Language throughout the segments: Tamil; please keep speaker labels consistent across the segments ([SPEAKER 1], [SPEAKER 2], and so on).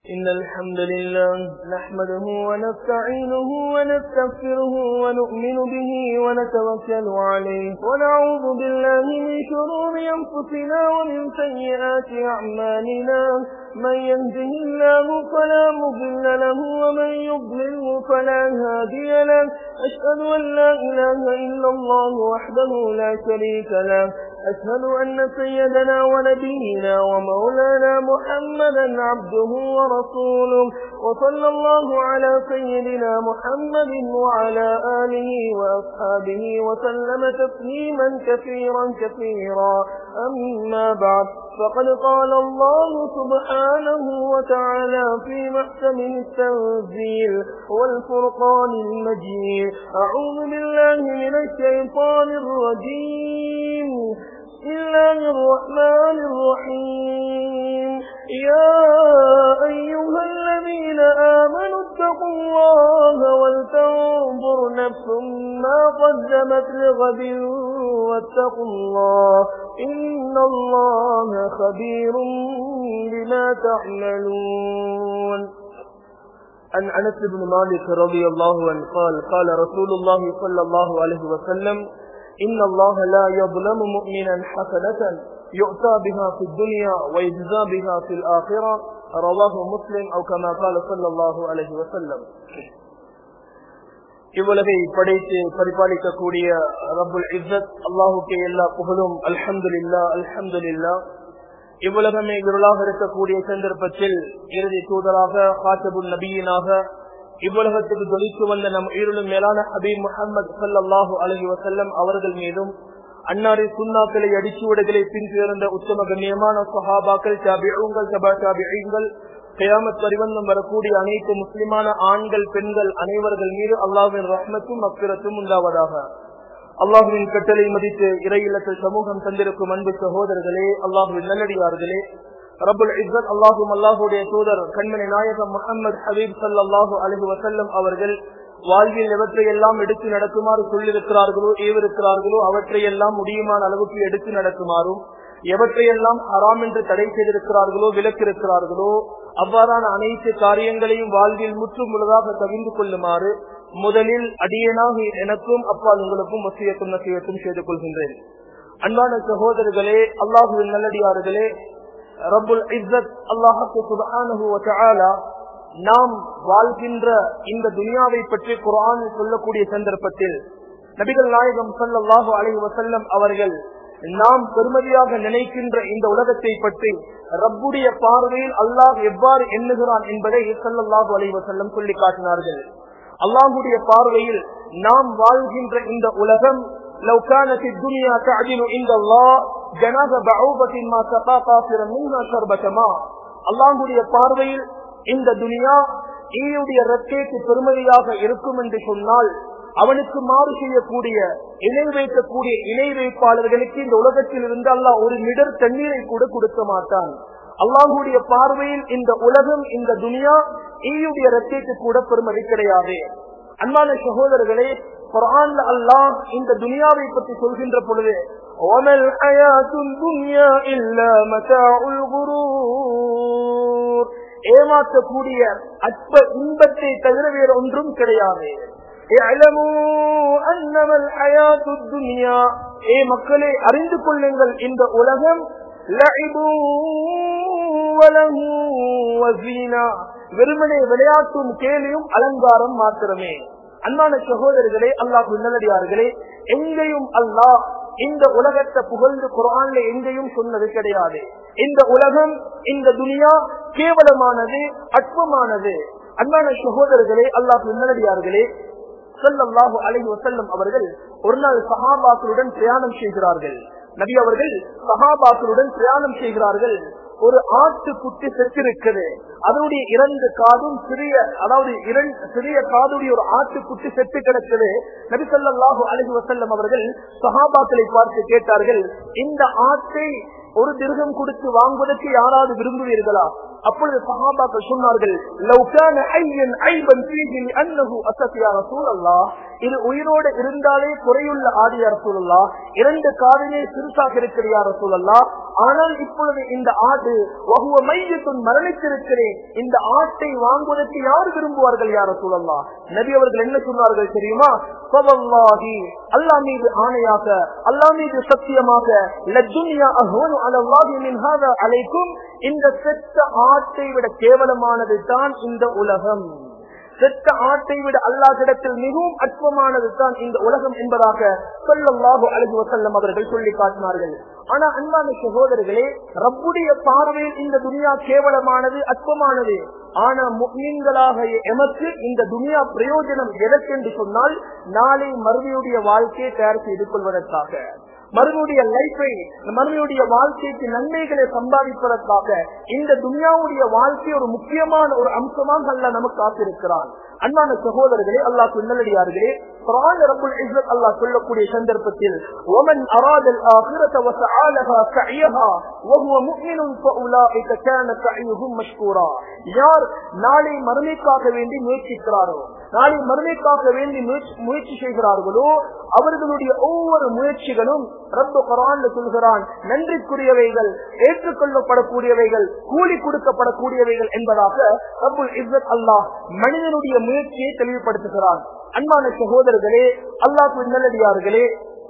[SPEAKER 1] إن الحمد لله نحمده ونستعينه ونستغفره ونؤمن به ونتوكل عليه ونعوذ بالله من شرور أنفسنا ومن سيئات أعمالنا من يهده الله فلا مضل له ومن يضلله فلا هادي له أشهد أن لا إله إلا الله وحده لا شريك له أشهد أن سيدنا ونبينا ومولانا محمدا عبده ورسوله وصلى الله على سيدنا محمد وعلى آله وأصحابه وسلم تسليما كثيرا أما بعد فقد قال الله سبحانه وتعالى في محكمه التنزيل والفرقان المجيد أعوذ بالله من الشيطان الرجيم بسم الله الرحمن الرحيم يا أيها الذين آمنوا اتقوا الله ولتنظر نفس ما قدمت لغد واتقوا الله إن الله خبير بما تعملون. عن أنس بن مالك رضي الله عنه قال قال رسول الله صلى الله عليه وسلم إن الله لا يظلم مؤمنا حسنة يؤتى بها في الدنيا ويجزى بها في الآخرة رواه مسلم أو كما قال صلى الله عليه وسلم. இவ்வுலகை படைத்து பரிபாலிக்கக்கூடிய ரப்புல் இஸ்ஸத் அல்லாஹுக்கே எல்லா புகழும். அல்ஹம்துலில்லாஹ் அல்ஹம்துலில்லாஹ். இவ்வுலகமே இருளாக இருக்கக்கூடிய சந்தர்ப்பத்தில் இறுதி தூதராக காத்தபுல் நபியினாக இவ்வுலகத்துக்கு ஜொலித்து வந்த நம் உயிரிலும் மேலான ஹபீப் முஹம்மது ஸல்லல்லாஹு அலைஹி வஸல்லம் அவர்கள் மீதும் அன்னாரி சுன்னாக்களை அடிச்சுவடுகளை பின்தொடர்ந்த உத்தம கண்ணியமான சஹாபாக்கள், தாபிஊன்கள், தபா தாபிஈன்கள், கியாமத் பரிவந்தம் வரக்கூடிய அனைத்து முஸ்லிமான ஆண்கள் பெண்கள் அனைவர்கள் மீது அல்லாஹ்வின் ரஹ்மத்தும் மக்ஃபிரத்தும் உண்டாவதாக. அல்லாஹ்வின் கட்டளை மதித்து இறை இல்லத்தில் சமூகம் தந்திருக்கும் அன்பு சகோதரர்களே, அல்லாஹ்வின் நல்லடியார்களே, ரப்புல் இஸ்ஸத் அல்லாஹும் அல்லாஹுடைய தூதர் கண்மணி நாயகம் முஹம்மது ஹபீப் ஸல்லல்லாஹு அலைஹி வஸல்லம் அவர்கள் வாழ்வில் எவற்றையெல்லாம் எடுத்து நடக்குமாறு சொல்லியிருக்கிறார்களோ ஏவிருக்கிறார்களோ அவற்றையெல்லாம் முடியுமான அளவுக்கு எடுத்து நடக்குமாறும், எவற்றையெல்லாம் ஹராம் என்று தடை செய்திருக்கிறார்களோ விலக்கிருக்கிறார்களோ அவ்வாறான அனைத்து காரியங்களையும் வாழ்வில் முற்றும் முழுதாக தவிர்த்து கொள்ளுமாறு முதலில் அடியேனாக எனக்கும் அப்பால் உங்களுக்கும் வசியத்தும் நசியத்தும் செய்து கொள்கின்றேன். அன்பான சகோதரர்களே, அல்லாஹுவின் நல்லடியார்களே, ரப்புல் இஸ்ஸத் அல்லாஹ் சுப்ஹானஹு வ தஆலா நாம் வாழ்கின்ற இந்த துனியாவை பற்றி குர்ஆனில் சொல்லக்கூடிய சந்தர்ப்பத்தில் நபிகள் நாயகம் ஸல்லல்லாஹு அலைஹி வஸல்லம் அவர்கள் நாம் பெருமதியாக நினைக்கின்ற இந்த உலகத்தை பற்றி ரப்புடைய பார்வையில் அல்லாஹ் எவ்வாறு எண்ணுகிறான் என்பதை ஸல்லல்லாஹு அலைஹி வஸல்லம் சொல்லி காட்டினார்கள். அல்லாஹ்வுடைய பார்வையில் நாம் வாழ்கின்ற இந்த உலகம் لو كانت الدنيا تعدل عند الله جناح بعوضة ما سقى قاصرا منها شربة ماء. அல்லாஹ்வுடைய பார்வையில் இந்த துனியா ஈயுடைய இரக்கைக்கு பெருமதியாக இருக்கும் என்று சொன்னால் அவனுக்கு மாறு செய்யக்கூடிய இணை வைக்கக்கூடிய இணை வைப்பாளர்களுக்கு இந்த உலகத்தில் இருந்து அல்லாஹ் ஒரு மிடர் தண்ணீரை கூட கொடுக்க மாட்டான். அல்லாஹ்வுடைய பார்வையில் இந்த உலகம் இந்த துனியா ஈயுடைய இரக்கைக்கு கூட பெருமதி கிடையாது. அன்பான சகோதரர்களே, குர்ஆன்ல அல்லாஹ் இந்த துனியாவை பற்றி சொல்கின்ற பொழுது வமல் ஹயாத்துல் துன்யா இல்லா மதாஉல் குரூர், ஏமாற்றக்கூடிய அற்ப இன்பத்தை தவிர வேறு ஒன்றும் கிடையாது. இஅலமு அன்னமல் ஹயாத்துத் துன்யா, மக்களே அறிந்து கொள்ளுங்கள், இந்த உலகம் லஇபு வலஹு வஸீனா, வெறுமனே விளையாட்டும் கேலியும் அலங்காரம் மாத்திரமே. அன்பான சகோதரர்களே, அல்லாஹ் நல்லடியார்களே, எங்கேயும் அல்லாஹ் இந்த உலகத்தை புகழ்ந்து குர்ஆன்ல எங்கேயும் சொன்னது கிடையாது. இந்த உலகம் இந்த துனியா கேவலமானது, அற்பமானது. அன்பான சகோதரர்களே, அல்லாஹ் நல்லடியார்களே, ஸல்லல்லாஹு அலைஹி வஸல்லம் அவர்கள் ஒரு நாள் சஹாபாக்களுடன் பிரயாணம் செய்கிறார்கள். நபி அவர்கள் சஹாபாக்களுடன் பிரயாணம் செய்கிறார்கள். ஒரு ஆட்டு குட்டி செத்திருக்கிறது, அதனுடைய இரண்டு காதும் சிறிய, அதாவது சிறிய காதுடைய ஒரு ஆட்டு குட்டி செத்து கிடக்குது. நபி ஸல்லல்லாஹு அலைஹி வஸல்லம் அவர்கள் சஹாபாக்களை பார்த்து கேட்டார்கள், இந்த ஆட்டை ஒரு திர்ஹம் கொடுத்து வாங்குவதற்கு யாராவது விரும்புவீர்களா? அப்பொழுது சஹாபாக்கள் சொன்னார்கள், லவ் கான ஐயன் ஐபன் ஃபீஹி அன்னஹு அஸத் யா ரசூலல்லாஹ், இது உயிரோடு இருந்தாலே குறையுள்ள ஆடி யா ரசூலல்லாஹ், இரண்டு காதிலே சிறுசாக இருக்கிறது யா ரசூலல்லாஹ், ஆனால் இப்பொழுது இந்த ஆடு வஹுவ மையத்துன் மரணித்திருக்கிறேன், இந்த ஆட்டை வாங்குவதற்கு யார் விரும்புவார்கள் யா ரசூலல்லாஹ்? நபி அவர்கள் என்ன சொன்னார்கள் தெரியுமா? ஃபவல்லாஹி, அல்லாஹ் மீது ஆணையாக, அல்லாஹ் மீது சத்தியமாக, லதுன்யா அஹ்வனு அலல்லாஹி மின் ஹாதா அலைக்கும், இந்த செத்த ஆட்டை விட கேவலமானது தான் இந்த உலகம். செத்த ஆட்டை விட அல்லாஹ்விடத்தில் மிகவும் அற்பமானது தான் இந்த உலகம் என்பதாக ஸல்லல்லாஹு அலைஹி வஸல்லம் அவர்கள் சொல்லி காட்டினார்கள். ஆனா அன்பான சகோதரர்களே, ரப்புடைய பார்வையில் இந்த துனியா கேவலமானது, அற்பமானது. ஆனா முஃமின்களாக எமக்கு இந்த துனியா பிரயோஜனம் எதற்கென்று சொன்னால், நாளை மறுமையுடைய வாழ்க்கையை தயார் செய்து கொள்வதற்காக, மறுமையுடைய லைஃபை, மறுமையுடைய வாழ்க்கைக்கு நன்மைகளை சம்பாதிப்பதற்காக இந்த துனியாவுடைய வாழ்க்கை ஒரு முக்கியமான ஒரு அம்சமாக அல்லாஹ் நமக்கு காத்திருக்கிறான். அன்பான சகோதரர்களே, அல்லாஹ் நல்லடியார்களே, குர்ஆன் ரப்புல் இஸ்ஸத் அல்லாஹ் சொல்லக்கூடிய சந்தர்ப்பத்தில் வமன் அராதல் ஆகிரத வஸஆலஹா சஅயஹா வஹுவ முஃமினுன் ஃபஉலாயிக கான சஅயுஹும் மஷ்கூரா, யார் நாளை மறுமைக்காக வேண்டி முயற்சிக்கிறாரோ, நாளை மறுமைக்காக வேண்டி முயற்சி செய்கிறார்களோ, அவர்களுடைய ஒவ்வொரு முயற்சிகளும் ரப்பு குர்ஆன்ல சொல்கிறான் நன்றிக்குரியவைகள், ஏற்றுக்கொள்ளப்படக்கூடியவைகள், கூலி கொடுக்கப்படக்கூடியவைகள் என்பதாக ரப்புல் இஸ்ஸத் அல்லாஹ் மனிதனுடைய முயற்சியை தெளிவுபடுத்துகிறான். அன்பான சகோதரர்களே, அல்லாஹ்வின் நல்லடியார்களே,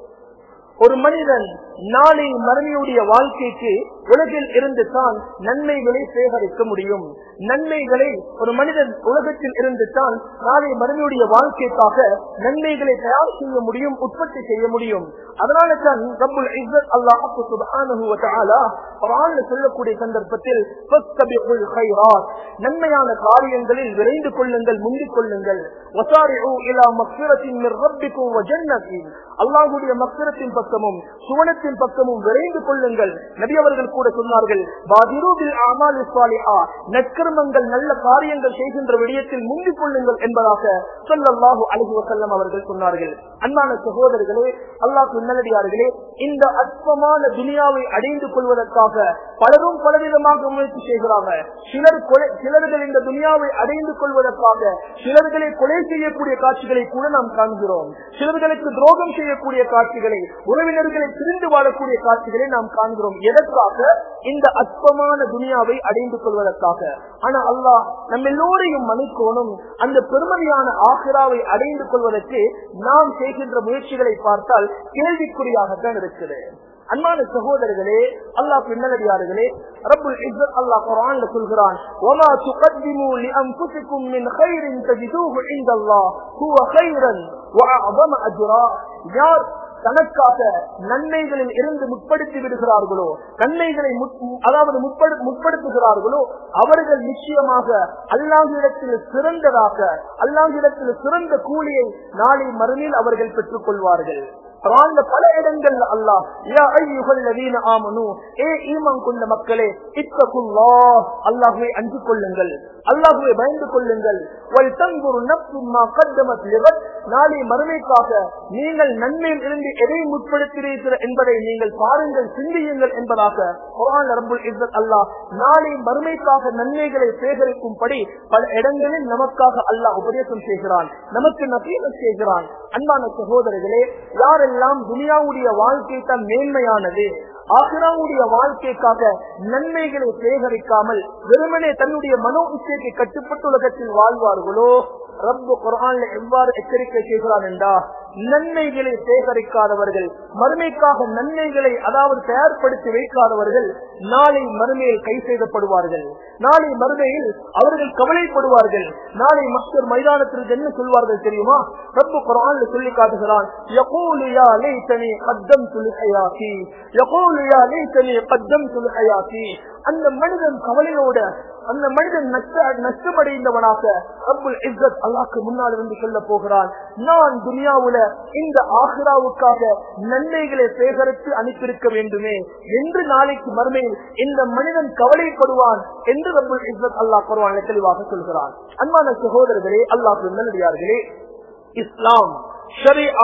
[SPEAKER 1] ஒரு மனிதன் நாளை மறுமையுடைய வாழ்க்கைக்கு உலகில் இருந்து தான் நன்மைகளை சேகரிக்க முடியும். நன்மைகளை ஒரு மனிதன் உலகத்தில் இருந்து தான் நாளை மறுமையுடைய வாழ்க்கைக்காக நன்மைகளை தயார் செய்ய முடியும், உற்பத்தி செய்ய முடியும். அதனால தான் ரப்புல் இஸ்ஸத் அல்லாஹ் சுப்ஹானஹு வ தஆலா குர்ஆன்ல சொல்லக்கூடிய சந்தர்ப்பத்தில் ஃபஸ்தபிகுல் கைராத், நன்மையான காரியங்களில் விரைந்து கொள்ளுங்கள், முந்திக் கொள்ளுங்கள். வஸாரிஉ இலா மக்ஃபிரத்தின் மிர் ரப்பிக்கும் வ ஜன்னத்தின், அல்லாஹ்வுடைய மக்ஃபிரத்தின் பக்கமும் சுவனத்தின் பக்கமும் விரைந்து கொள்ளுங்கள். நபி அவர்கள் கூட சொன்னார்கள், பாதிரு பில் அமாலி ஸாலிஹா, நற்கர்மங்கள் நல்ல காரியங்கள் செய்கின்ற விடயத்தில் முந்திக் கொள்ளுங்கள் என்பதாக ஸல்லல்லாஹு அலைஹி வஸல்லம் அவர்கள் சொன்னார்கள். அன்பான சகோதரர்களே, அல்லாஹ்வின் நல்லடியார்களே, இந்த அற்பமான துனியாவை அடைந்து கொள்வதற்காக பலரும் பலவிதமாக முயற்சி செய்கிறாங்க. சிலர்கள் இந்த துனியாவை அடைந்து கொள்வதற்காக சிலர்களை கொலை செய்யக்கூடிய காட்சிகளை கூட நாம் காண்கிறோம். சிலர்களுக்கு துரோகம் செய்யக்கூடிய காட்சிகளை, உறவினர்களை பிரிந்து வாழக்கூடிய காட்சிகளை நாம் காண்கிறோம். எதற்காக? இந்த அற்பமான துனியாவை அடைந்து கொள்வதற்காக. ஆனா அல்லாஹ் நம்ம எல்லோரையும் மன்னிக்கணும். அந்த பெருமதியான ஆகிராவை அடைந்து கொள்வதற்கு நாம் செய்கின்ற முயற்சிகளை பார்த்தால் கேள்விக்குறியாகத்தான் இருக்குது. அன்பான சகோதரர்களே, அல்லாஹ் நல்லடியார்களே, ரப்புல் இஸ்ஸத் அல்லாஹ் குர்ஆன்ல சொல்கிறான், வமா துகத்திமு லிஅன்ஃபுசிக்கும் மின் கைரின் தஜிதுஹு இன்தல்லாஹ் ஹுவ கைரன் வ அஅஸம அஜ்ரா, யார் தனக்காக நன்மைகளில் இருந்து முற்படுத்தி விடுகிறார்களோ, நன்மைகளை அதாவது முற்படுத்துகிறார்களோ, அவர்கள் நிச்சயமாக அல்லாஹ்விடத்தில் சிறந்ததாக, அல்லாஹ்விடத்தில் சிறந்த கூலியை நாளை மறுமையில் அவர்கள் பெற்றுக் கொள்வார்கள். பல இடங்கள்ல அல்லாஹ் யா அய்யுஹல்லதீன ஆமனூ, ஏ ஈமான் கொண்ட மக்களே, இத்தகுல்லாஹ், அல்லாஹ்வை அஞ்சிக் கொள்ளுங்கள், அல்லாஹ்வை பயந்து கொள்ளுங்கள். வல் தன்துரு நஃப்ஸும் மா கத்தமத் லிகத், நாளை மறுமைக்காக நீங்கள் நன்மையில் இருந்து எதை முற்படுத்துகிறீர்கள் என்பதை நீங்கள் பாருங்கள், சிந்தியுங்கள் என்பதாக குர்ஆன் ரப்புல் இஸ்ஸத் அல்லாஹ் நாளை மறுமைக்காக நன்மைகளை சேகரிக்கும்படி பல இடங்களில் நமக்காக அல்லாஹ் உபதேசம் செய்கிறான், நமக்கு நசீஹத் செய்கிறான். அன்பான சகோதரர்களே, யாரெல்லாம் துனியாவுடைய வாழ்க்கை தான் மேன்மையானது, ஆகிராவுடைய வாழ்க்கைக்காக நன்மைகளை சேகரிக்காமல் வெறுமனே தன்னுடைய மனோ இச்சைக்கு கட்டுப்பட்டு உலகத்தில் வாழ்வார்களோ, ரப்பு குர்ஆன்ல எவ்வாறு எச்சரிக்கை செய்கிறான் என்றா, நன்மைகளை சேகரிக்காதவர்கள், மறுமைக்காக நன்மைகளை அதாவது தயார்படுத்தி வைக்காதவர்கள் நாளை மறுமையில் கை செய்யப்படுவார்கள். நாளை மறுமையில் அவர்கள் கவலைப்படுவார்கள். நாளை மஹ்ஷர் மைதானத்தில் என்ன சொல்வார்கள் தெரியுமா? ரப்பு குர்ஆன்ல சொல்லி காட்டுகிறான், யகூலு யா லைதனி கத்தம்து லிஹயாத்தி, யகூலு யா லைதனி கத்தம்து லிஹயாத்தி. அந்த மனிதன் கவலையோட, அந்த மனிதன் நஷ்டமடைந்தவனாக ரப்புல் இஸ்ஸத் அல்லாஹ்க்கு முன்னால் வந்து சொல்ல போகிறான், நான் துனியாவுல இந்த ஆகிராவுக்காக நன்மைகளை சேகரித்து அனுப்பியிருக்க வேண்டுமே என்று நாளைக்கு மறுமையில் இந்த மனிதன் கவலைப்படுவான் என்று ரப்புல் இஸ்ஸத் அல்லாஹ் குர்ஆனில் தெளிவாக சொல்கிறான். அன்பான சகோதரர்களே, அல்லாஹ்வின் நல்லடியார்களே, இஸ்லாம் ஷரீஆ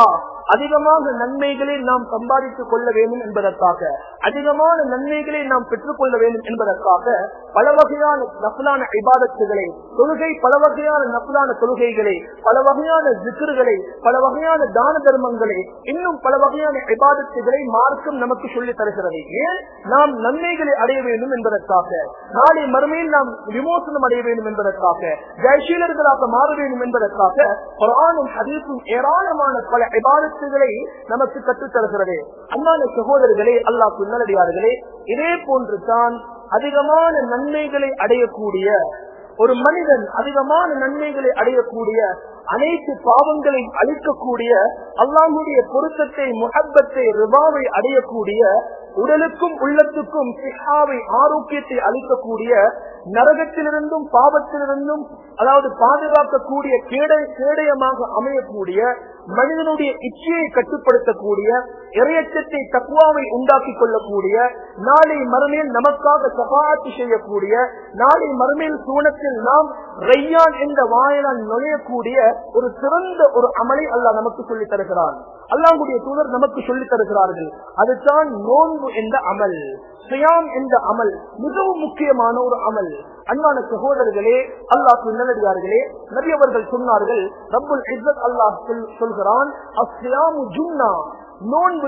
[SPEAKER 1] அதிகமாக நன்மைகளை நாம் சம்பாதித்துக் கொள்ள வேண்டும் என்பதற்காக, அதிகமான நன்மைகளை நாம் பெற்றுக் கொள்ள வேண்டும் என்பதற்காக பல வகையான நஃபிலான இபாதத்துகளை, தொழுகை, பல வகையான நஃபிலான தொழுகைகளை, பல வகையான ஜிக்ர்களை, பல வகையான தான தர்மங்களை, இன்னும் பல வகையான இபாதத்துகளை மார்க்கம் நமக்கு சொல்லித் தருகிறது. ஏன்? நாம் நன்மைகளை அடைய வேண்டும் என்பதற்காக, நாளை மறுமையில் நாம் விமோசனம் அடைய வேண்டும் என்பதற்காக, ஜெயசீலர்களாக மாற வேண்டும் என்பதற்காக குர்ஆனும் ஹதீஸும் ஏராளமான பல இபாதத்துகளை நமக்கு கற்றுத் தருகிறது. அன்பான சகோதரர்களே, அல்லாஹ் நல்லடியார்களே, இதே போன்று தான் அதிகமான நன்மைகளை அடையக்கூடிய ஒரு மனிதன், அதிகமான நன்மைகளை அடையக்கூடிய, அனைத்து பாவங்களை அழிக்கக்கூடிய, அல்லாஹ்வுடைய பொருத்தத்தை, முஹப்பத்தை, ரிபாவை அடையக்கூடிய, உடலுக்கும் உள்ளத்துக்கும் சிஹாவை, ஆரோக்கியத்தை அளிக்கக்கூடிய, நரகத்திலிருந்தும் பாவத்திலிருந்தும் அதாவது பாதுகாக்கக்கூடிய, கேடயமாக அமையக்கூடிய, மனிதனுடைய இச்சையை கட்டுப்படுத்தக்கூடிய, இறையச்சத்தை, தக்வாவை உண்டாக்கிக் கொள்ளக்கூடிய, நாளை மறுமையில் நமக்காக ஷஃபாஅத் செய்யக்கூடிய, நாளை மறுமையில் சூனத்தில் நாம் ரையான் என்ற வாயிலால் நுழையக்கூடிய ஒரு சிறந்த ஒரு அமலை அல்லாஹ் நமக்கு சொல்லித் தருகிறான். அல்லாஹ்வுடைய தூதர் நமக்கு சொல்லித் தருகிறார்கள். அதுதான் நோன்பு என்ற அமல், சியாம் என்ற அமல், மிகவும் முக்கியமான ஒரு அமல். அன்பான சகோதரர்களே, அல்லாஹ் நல்லடியார்களே, நபி அவர்கள் சொன்னார்கள், ரப்புல் இஸ்ஸத் அல்லாஹ் சொல்கிறான், அஸ்ஸியாமு ஜுன்னா, நோன்பு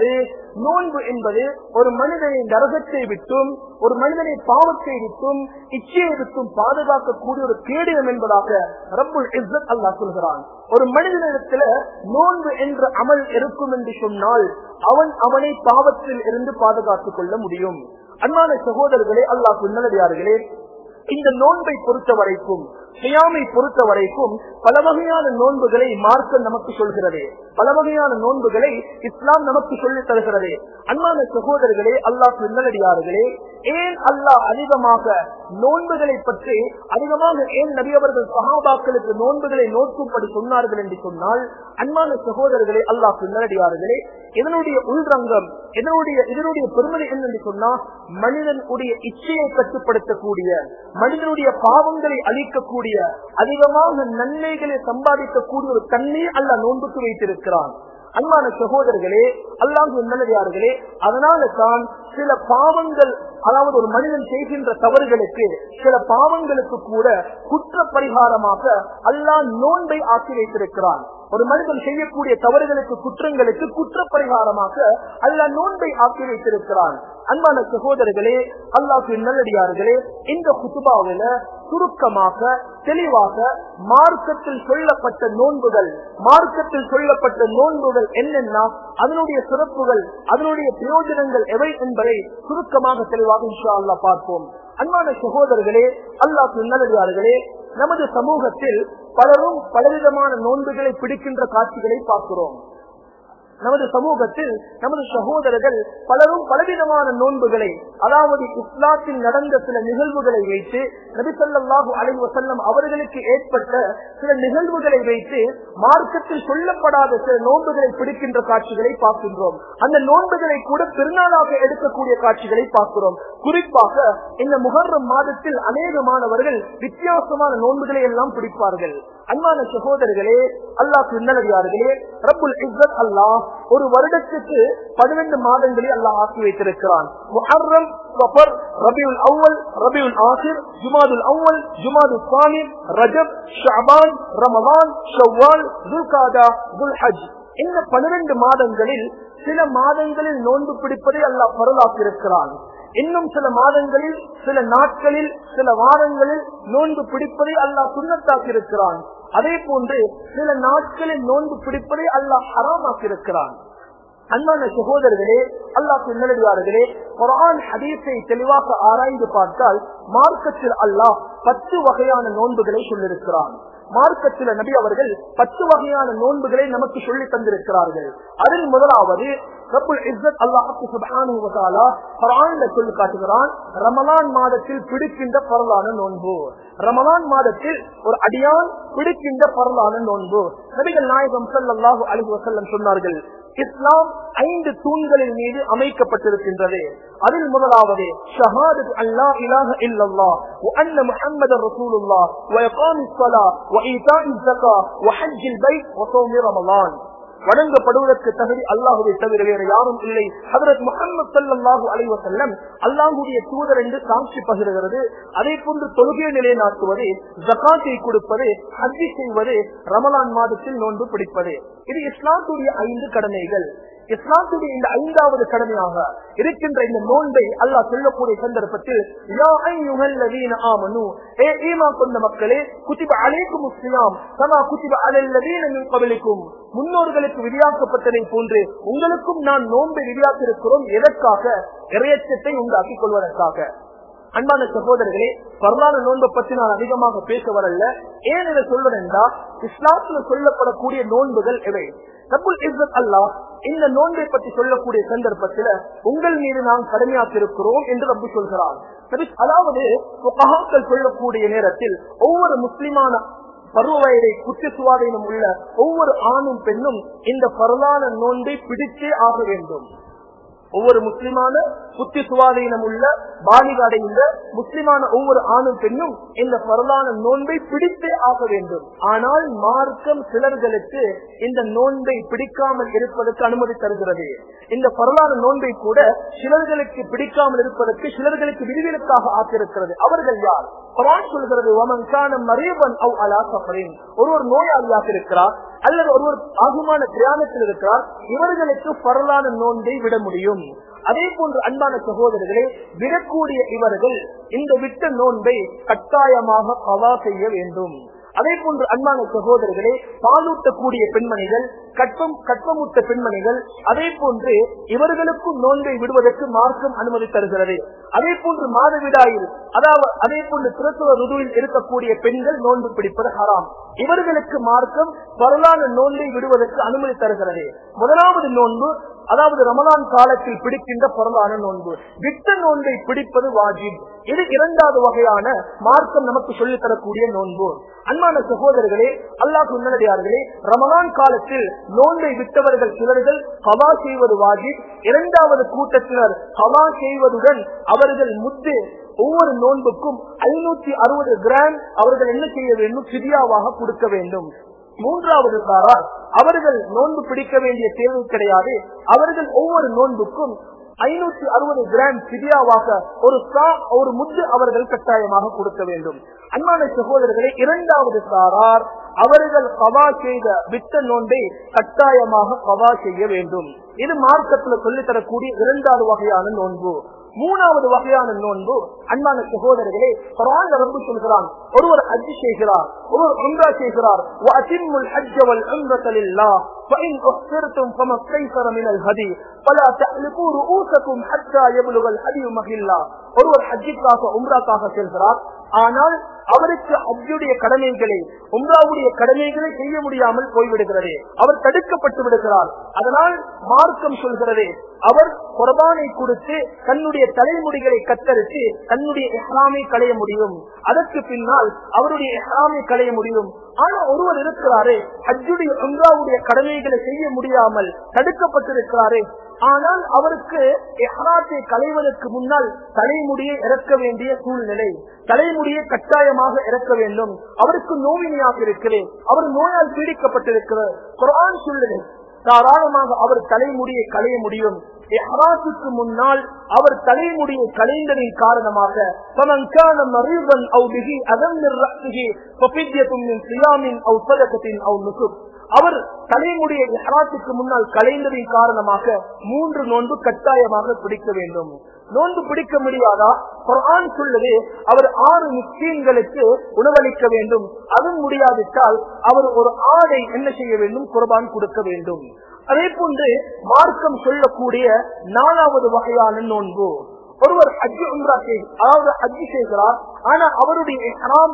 [SPEAKER 1] என்பது ஒரு மனிதனை நரகத்தை விட்டும், ஒரு மனிதனை பாவத்தை விட்டும், இச்சையை விட்டும் பாதுகாக்கக்கூடிய ஒரு கேடயம் என்பதாக ரப்புல் இஸ்ஸத் அல்லாஹ் சொல்கிறான். ஒரு மனிதனிடத்துல நோன்பு என்ற அமல் இருக்கும் என்று சொன்னால் அவனை பாவத்தில் இருந்து பாதுகாத்துக் கொள்ள முடியும். அன்பான சகோதரர்களே, அல்லாஹ் நல்லடியார்களே, இந்த நோன்பை பொறுத்த வரைக்கும், சியாமை பொறுத்த வரைக்கும் பல வகையான நோன்புகளை மார்க்கம் நமக்கு சொல்கிறது, பல வகையான நோன்புகளை இஸ்லாம் நமக்கு சொல்லித் தருகிறது. அன்பான சகோதரர்களே, அல்லாஹ் நல்லடியார்களே, ஏன் அல்லாஹ் அதிகமாக நோன்புகளை பற்றி அதிகமாக ஏன் நபி அவர்கள் சஹாபாக்களுக்கு நோன்புகளை நோக்கும்படி சொன்னார்கள் என்று சொன்னால், அன்பான சகோதரர்களே, அல்லாஹ் நல்லடியார்களே, இதனுடைய உள்ரங்கம், இதனுடைய பெருமதி என்னென்று சொன்னால், மனிதனுடைய இச்சையை கட்டுப்படுத்தக்கூடிய, மனிதனுடைய பாவங்களை அழிக்கக்கூடிய, அதிகமாக நன்மைகளை சம்பாதிக்கக்கூடிய ஒரு தன்மையை அல்லாஹ் நோன்புக்கு வைத்திருக்கிறான். அன்பான சகோதரர்களே, அல்லாஹ் நல்லடியார்களே, அதனால தான் சில பாவங்கள், அதாவது ஒரு மனிதன் செய்கின்ற தவறுகளுக்கு, சில பாவங்களுக்கு கூட குற்ற பரிகாரமாக அல்லாஹ் நோன்பை ஆக்கி வைத்திருக்கிறான். ஒரு மனிதன் செய்யக்கூடிய தவறுகளுக்கு, குற்றங்களுக்கு குற்ற பரிகாரமாக அல்லாஹ் நோன்பை ஆக்கி வைத்திருக்கிறான். அன்பான சகோதரர்களே, அல்லாஹ் நல்லடியார்களே, இந்த குத்துபாவில சுருக்கமாக, தெளிவாக மார்க்கத்தில் சொல்லப்பட்ட நோன்புகள், என்னென்ன, அதனுடைய சிறப்புகள், அதனுடைய பிரயோஜனங்கள் எவை என்பதை சுருக்கமாக தெளிவாக இன்ஷா அல்லாஹ் பார்ப்போம். அன்பான சகோதரர்களே, அல்லாஹ் நல்லடியார்களே, நமது சமூகத்தில் பலரும் பலவிதமான நோன்புகளை பிடிக்கின்ற காட்சிகளை பார்க்கிறோம். நமது சமூகத்தில் நமது சகோதரர்கள் பலரும் பலவிதமான நோன்புகளை, அதாவது இஸ்லாத்தில் நடந்த சில நிகழ்வுகளை வைத்து, நபி ஸல்லல்லாஹு அலைஹி வஸல்லம் அவர்களுக்கு ஏற்பட்ட சில நிகழ்வுகளை வைத்து மார்க்கத்தில் சொல்லப்படாத சில நோன்புகளை பிடிக்கின்ற காட்சிகளை பார்க்கின்றோம். அந்த நோன்புகளை கூட பெருநாளாக எடுக்கக்கூடிய காட்சிகளை பார்க்கிறோம். குறிப்பாக இந்த முஹர்ரம் மாதத்தில் அநேகமானவர்கள் வித்தியாசமான நோன்புகளை எல்லாம் பிடிப்பார்கள். அன்பான சகோதரர்களே, அல்லாஹ் நல்லடியார்களே, ரப்புல் இஸ்ஸத் அல்லாஹ் ஒரு வருடத்துக்கு 12 மாதங்களை அல்லாஹ் ஆக்கி வைத்திருக்கிறான். முஹர்ரம், சஃபர், ரபியுல் அவ்வல், ரபியுல் ஆகிர், ஜுமாதுல் அவ்வல், ஜுமாதுல் சானி, ரஜப், ஷஅபான், ரமலான், ஷவ்வால், துல்காதா, துல்ஹஜ், இந்த 12 மாதங்களில் சில மாதங்களில் நோன்பு பிடிப்பதை அல்லாஹ் பரலாக்கி இருக்கிறான். இன்னும் சில மாதங்களில், சில நாட்களில், சில வாரங்களில் நோன்பு பிடிப்பதை அல்லாஹ் சுன்னத்தாக்கி இருக்கிறான். அதே போன்று சில நாட்களில் நோன்பு பிடிப்பதை அல்லாஹ் ஹராமாக்கி இருக்கிறான். அன்பான சகோதரர்களே, அல்லாஹ் நல்லடியார்களே, குர்ஆன் ஹதீஸை தெளிவாக ஆராய்ந்து பார்த்தால் மார்க்கத்தில் அல்லாஹ் 10 வகையான நோன்புகளை சொல்லியிருக்கிறான். மார்க்கத்தில் நபி அவர்கள் 10 வகையான நோன்புகளை நமக்கு சொல்லி தந்திருக்கிறார்கள். அதில் முதலாவது ரப்புல் இஸ்ஸத் அல்லாஹ் சுப்ஹானஹு வ தஆலா குர்ஆனில் சொல்லி காட்டுகிறான், ரமலான் மாதத்தில் பிடிக்கின்ற பரலான நோன்பு. ரமலான் மாதத்தில் ஒரு அடியான் பிடிக்கின்ற பரலான நோன்பு. நபிகள் நாயகம் ஸல்லல்லாஹு அலைஹி வஸல்லம் சொன்னார்கள், இஸ்லாம் 5 தூண்களின் மீது அமைக்கப்பட்டிருக்கின்றது. அதில் முதலாவது ஷஹாதத் அல்லா இலாஹ இல்லல்லாஹ் வ அன்ன முஹம்மதர் ரசூலுல்லாஹ் வ இகாமிஸ் ஸலாத் வ ஈதாஇஸ் ஸகாத் வ ஹஜ்ஜில் பைத் வ ஸௌமி ரமலான். வணங்கப்படுவதற்கு தகுதி அல்லாஹுவை தவிர வேறு யாரும் இல்லை. ஹஜ்ரத் முஹம்மது ஸல்லல்லாஹு அலைஹி வஸல்லம் அல்லாஹ்வுடைய தூதர் என்று சாட்சி பகிர்கிறது. அதே போன்று தொழுகை நிலைநாட்டுவது, ஜகாத்தை கொடுப்பது, ஹஜ் செய்வது, ரமலான் மாதத்தில் நோன்பு பிடிப்பது, இது இஸ்லாத்துடைய 5 கடமைகள். இஸ்லாத்துடைய இந்த 5வது கடமையாக இருக்கின்ற இந்த நோன்பை அல்லாஹ் சொல்லக்கூடிய சந்தர்ப்பத்தில் யா அய்யுஹல்லதீன ஆமனூ, ஏ ஈமான் கொண்ட மக்களே, குதிப அலைக்குமுஸ் ஸியாம் கமா குதிப அலல்லதீன மின் கப்லிக்கும், முன்னோர்களுக்கு விதியாக்கப்பட்டதை போன்று உங்களுக்கும் நான் நோன்பை விதியாக்கியிருக்கிறோம். எதற்காக? இறையச்சத்தை உண்டாக்கிக் கொள்வதற்காக. அன்பான சகோதரர்களே, பரலான நோன்பை பற்றி நான் அதிகமாக பேச வரல. ஏன் இதை சொல்வதென்றா, இஸ்லாத்துல சொல்லப்படக்கூடிய நோன்புகள் எவை? ரப்புல் இஸ்ஸத் அல்லாஹ் இந்த நோன்பை பற்றி சொல்லக்கூடிய சந்தர்ப்பத்தில் உங்கள் மீது நாம் கடமையாக்கியிருக்கிறோம் என்று ரப்பு சொல்கிறார். அதாவது ஃபுகஹாக்கள் சொல்லக்கூடிய நேரத்தில் ஒவ்வொரு முஸ்லிமான பருவ வயதை குற்ற சுவாதீனம் உள்ள ஒவ்வொரு ஆணும் பெண்ணும் இந்த பரலான நோன்பை பிடிச்சே ஆக வேண்டும். ஒவ்வொரு முஸ்லிமான புத்தி சுவாதீனம் உள்ள பாலிக அடைந்த முஸ்லிமான ஒவ்வொரு ஆணும் பெண்ணும் இந்த பரலான நோன்பை பிடித்தே ஆக வேண்டும். ஆனால் மார்க்கம் சிலர்களுக்கு இந்த நோன்பை பிடிக்காமல் இருப்பதற்கு அனுமதி தருகிறது. இந்த பரலான நோன்பை கூட சிலர்களுக்கு பிடிக்காமல் இருப்பதற்கு சிலர்களுக்கு விதிவிலக்காக ஆக்கியிருக்கிறது. அவர்கள் யார்? குர்ஆன் சொல்கிறது, வமன் கான மரீபன் அவ் அலா ஸஃபரின், ஒருவர் நோயாளியாக இருக்கிறார் அல்லது ஒருவர் ஆகுமான பிரயாணத்தில் இருக்கிறார், இவர்களுக்கு பரலான நோன்பை விட முடியும். அதே போன்று அன்பான சகோதரர்களே, விடக்கூடிய இவர்கள் இந்த விட்ட நோன்பை கட்டாயமாக கவா செய்ய வேண்டும். அதே போன்று அன்பான சகோதரர்களே, பாலூட்டக்கூடிய பெண்மணிகள், கற்பமுட்ட பெண்மணிகள், அதே போன்று இவர்களுக்கும் நோன்பை விடுவதற்கு மார்க்கம் அனுமதி தருகிறது. அதே போன்று மாதவிடாயில், அதாவது அதே போன்று பிரசவ ருதுவில் இருக்கக்கூடிய பெண்கள் நோன்பு பிடிப்பது ஹராம். இவர்களுக்கு மார்க்கம் பரலான நோன்பை விடுவதற்கு அனுமதி தருகிறது. முதலாவது நோன்பு, அதாவது ரமலான் காலத்தில் பிடிக்கின்ற பரலான நோன்பு. விட்ட நோன்பை பிடிப்பது வாஜிப். இது 2வது வகையான மார்க்கம் நமக்கு சொல்லித் தரக்கூடிய நோன்பு. அன்பான சகோதரர்களே, அல்லாஹ்வுடைய நல்லடியார்களே, ரமலான் காலத்தில் நோன்பை விட்டவர்கள் சிலர்கள் கவா செய்வது வாஜிப். 2வது கூட்டத்தினர் கவா செய்வதுடன் அவர்கள் முத்து ஒவ்வொரு நோன்புக்கும் 560 கிராம் அவர்கள் என்ன செய்ய வேண்டும்? ஃபித்யாவாக கொடுக்க வேண்டும். 3வது சாரார் அவர்கள் நோன்பு பிடிக்க வேண்டிய தேவை கிடையாது. அவர்கள் ஒவ்வொரு நோன்புக்கும் 560 கிராம் ஃபித்யாவாக ஒரு முத்து அவர்கள் கட்டாயமாக கொடுக்க வேண்டும். அன்பான சகோதரர்களே, 2வது சாரார் அவர்கள் கவா செய்த விட்ட நோன்பை கட்டாயமாக கவா செய்ய வேண்டும். இது மார்க்கத்தில் சொல்லித் தரக்கூடிய 2வது வகையான நோன்பு. 3வது வகையான நோன்பு, அன்பான சகோதரர்களே, குர்ஆன்ல ரப்பு சொல்கிறான், ஒருவர் ஹஜ் செய்கிறார், ஒருவர் உம்ரா செய்கிறார், வஅதிம்முல் ஹஜ்ஜ வல் உம்ரத லில்லாஹ் ஃபஇன் உஹ்சிர்தும் ஃபமஸ்தைஸர மினல் ஹதி ஃபலா தஹ்லிகு ரூஸக்கும் ஹத்தா யப்லுகல் ஹதியு மஹில்லா. ஒருவர் ஹஜ்ஜுக்காக உம்ராக்காக செல்கிறார், ஆனால் அவருக்கு ஹஜ்ஜுடைய கடமைகளை, உம்ராவுடைய கடமைகளை செய்ய முடியாமல் போய்விடுகிறது, அவர் தடுக்கப்பட்டு விடுகிறார். அதனால் மார்க்கம் சொல்கிறது, அவர் குர்பானை கொடுத்து தன்னுடைய தலைமுடிகளை கத்தரித்து தன்னுடைய இஹ்ராமை களைய முடியும். அதற்கு பின்னால் அவருடைய இஹ்ராமை களைய முடியும். ஆனா ஒருவர் இருக்கிறாரே, ஹஜ்ஜுடைய உம்ராவுடைய கடமைகளை செய்ய முடியாமல் தடுக்கப்பட்டிருக்கிறாரே, ஆனால் அவருக்கு இஹ்ராத்தை களைவதற்கு முன்னால் தலைமுடியை இறக்க வேண்டிய சூழ்நிலை, தலைமுடியை கட்டாயமாக இறக்க வேண்டும். அவருக்கு நோவினையாக இருக்கிறேன், அவர் நோயால் பீடிக்கப்பட்டிருக்கிறார். குர்ஆன் சொல்லுது, தாராளமாக அவர் தலைமுடியை களைய முடியும். இஹ்ராத்துக்கு முன்னால் அவர் தலைமுடியை களைந்ததின் காரணமாக ஃபமன் கான மரீதன் அவ் பிஹி அதம் மின் ரஅஸிஹி ஃபஃபித்யத்துன் மின் ஸியாமின் அவ் ஸதகத்தின் அவ் நுசுக், அவர் தலைமுடியை இஹ்ராத்துக்கு முன்னால் களைந்ததின் காரணமாக 3 நோன்பு கட்டாயமாக பிடிக்க வேண்டும். நோன்பு பிடிக்க முடியாதா? குர்ஆன் சொல்லுது, அவர் 6 மிஸ்கீன்களுக்கு உணவளிக்க வேண்டும். அதுவும் முடியாவிட்டால் அவர் ஒரு ஆடை என்ன செய்ய வேண்டும்? குர்பான் கொடுக்க வேண்டும். அதே போன்று மார்க்கம் சொல்லக்கூடிய 4வது வகையான நோன்பு, ஒருவர் ஹஜ் உம்ரா அதாவது ஹஜ் செய்கிறார், ஆனா அவருடைய இஹ்ராம்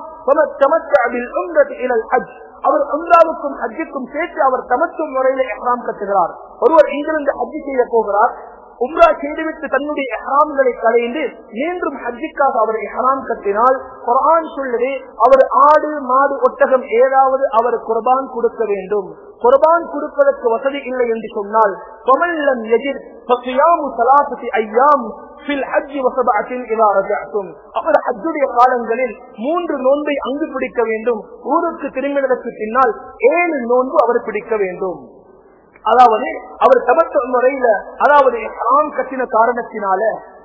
[SPEAKER 1] அவர் உம்ராவுக்கும் ஹஜ்ஜுக்கும் சேர்த்து அவர் தமத்து முறையில இஹ்ராம் கட்டுகிறார். ஒருவர் இங்கிருந்து ஹஜ் செய்ய போகிறார், உம்ரா செய்துவிட்டு தன்னுடைய இஹ்ராம்களை களைந்து மீண்டும் ஹஜ்ஜுக்காக அவர் இஹ்ராம் கட்டினால் குர்ஆன் சொல்லுது, அவர் ஆடு மாடு ஒட்டகம் ஏதாவது அவர் குர்பான் கொடுக்க வேண்டும். குர்பான் கொடுப்பதற்கு வசதி இல்லை என்று சொன்னால் ஃபமல்லம் யஜித் ஃபஸியாமு ஸலாஸதி அய்யாம் ஃபில் ஹஜ் வ ஸபஅத்தின் இதா ரஜஅதும். அவர் ஹஜ்ஜுடைய காலங்களில் 3 நோன்பை அங்கு பிடிக்க வேண்டும். ஊருக்கு திரும்பினதற்கு பின்னால் 7 நோன்பு அவர் பிடிக்க வேண்டும். அதாவது அவர் தமத்து முறையில அதாவது ஹராம் கட்டின காரணத்தினால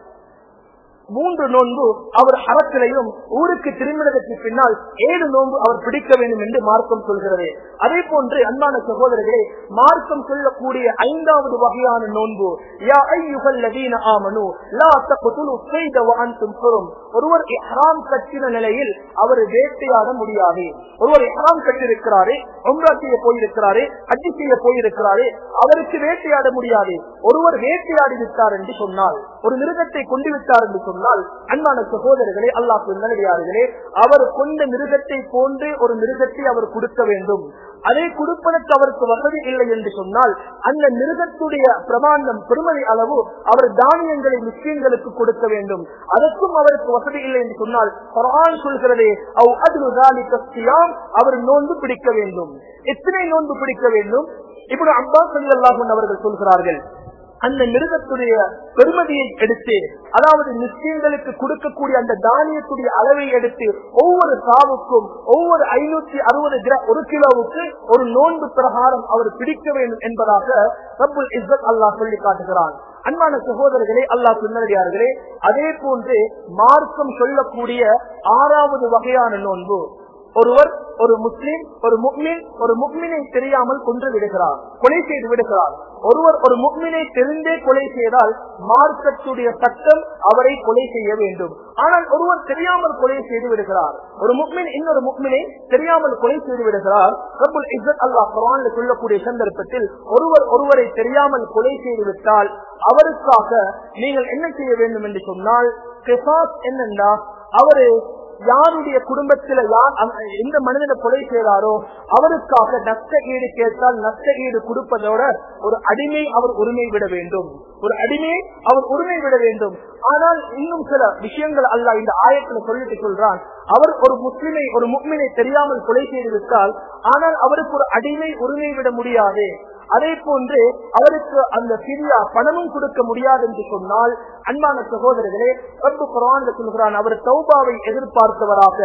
[SPEAKER 1] 3 நோன்பு அவர் ஹரத்திலையும் ஊருக்கு திரும்பினதற்கு பின்னால் 7 நோன்பு அவர் பிடிக்க வேண்டும் என்று மார்க்கம் சொல்கிறது. அதே போன்று அன்பான சகோதரர்களே, மார்க்கம் சொல்லக்கூடிய 5வது வகையான நோன்பு யா அய்யுஹல்லதீன ஆமனூ லா தக்துலு ஸைத வ அன்தும் ஹுரும். ஒருவர் இஹ்ராம் கட்டின நிலையில் அவர் வேட்டையாட முடியாது. ஒருவர் இஹ்ராம் கட்டியிருக்கிறாரே, உம்ரா செய்ய போயிருக்கிறாரே, ஹஜ் செய்ய போயிருக்கிறாரே, அவருக்கு வேட்டையாட முடியாது. ஒருவர் வேட்டையாடி விட்டார் என்று சொன்னால், ஒரு மிருகத்தை கொண்டு விட்டார் என்று சொன்னால், அன்பான சகோதரர்களே, அல்லாஹ்வின் நல்லடியார்களே, அவர் கொண்ட மிருகத்தை போன்று ஒரு மிருகத்தை அவர் கொடுக்க வேண்டும். அதை கொடுப்பதற்கு அவருக்கு வசதி இல்லை என்று சொன்னால், அந்த மிருகத்துடைய பிரமாண்டம் பெருமதி அளவு அவர் தானியங்களை முஸ்லிம்களுக்கு கொடுக்க வேண்டும். அதற்கும் அவருக்கு வசதி இல்லை என்று சொன்னால், குர்ஆன் சொல்கிறதே அவ் அத்ரு ஸாலிக ஸியாம், அவர் நோன்பு பிடிக்க வேண்டும். எத்தனை நோன்பு பிடிக்க வேண்டும்? இப்னு அப்பாஸ் ரலியல்லாஹு அன்ஹு அவர்கள் சொல்கிறார்கள், அந்த மிருகத்துடைய பெருமதியை எடுத்து, அதாவது முஸ்லிம்களுக்கு கொடுக்கக்கூடிய அந்த தானியத்துடைய அளவை எடுத்து, ஒவ்வொரு சாவுக்கும் ஒவ்வொரு 560 கிராம் 1 கிலோவுக்கு ஒரு நோன்பு பிரகாரம் அவர் பிடிக்க வேண்டும் என்பதாக ரப்புல் இஸ்ஸத் அல்லாஹ் சொல்லி காட்டுகிறான். அன்பான சகோதரர்களே, அல்லாஹ் நல்லடியார்களே, அதே போன்று மார்க்கம் சொல்லக்கூடிய 6வது வகையான நோன்பு, ஒருவர் ஒரு முஸ்லிம் ஒரு முஃமினை தெரியாமல் கொன்று விடுகிறார், கொலை செய்து விடுகிறார். ஒருவர் ஒரு முஃமினை தெரிந்தே கொலை செய்தால் மார்க்கத்துடைய சட்டம் அவரை கொலை செய்ய வேண்டும். ஆனால் ஒருவர் தெரியாமல் கொலை செய்து விடுகிறார், ஒரு முஃமின் இன்னொரு முஃமினை தெரியாமல் கொலை செய்து விடுகிறார். ரப்புல் இஸ்ஸத் அல்லாஹ் குர்ஆனில் சொல்லக்கூடிய சந்தர்ப்பத்தில், ஒருவரை தெரியாமல் கொலை செய்து விட்டால் அவருக்காக நீங்கள் என்ன செய்ய வேண்டும் என்று சொன்னால், கிசாஸ் என்னன்னா, அவரு யாருடைய குடும்பத்தில் எந்த மனிதனை கொலை செய்தாரோ அவருக்காக நஷ்ட ஈடு கேட்டால் நஷ்ட ஈடு கொடுப்பதோட ஒரு அடிமை அவர் உரிமை விட வேண்டும், ஆனால் இன்னும் சில விஷயங்கள் அல்லாஹ் இந்த ஆயத்தில் சொல்லிட்டு சொல்றான். அவர் ஒரு முஸ்லிமை தெரியாமல் கொலை செய்து விட்டால், ஆனால் அவருக்கு ஒரு அடிமை உரிமை விட முடியாது. அதே போன்று அவருக்கு அந்த பிரியா பணமும் கொடுக்க முடியாது என்று சொன்னால், அன்பான சகோதரர்களே, ரப்பு குர்ஆனில் சொல்கிறான், அவர் தௌபாவை எதிர்பார்த்தவராக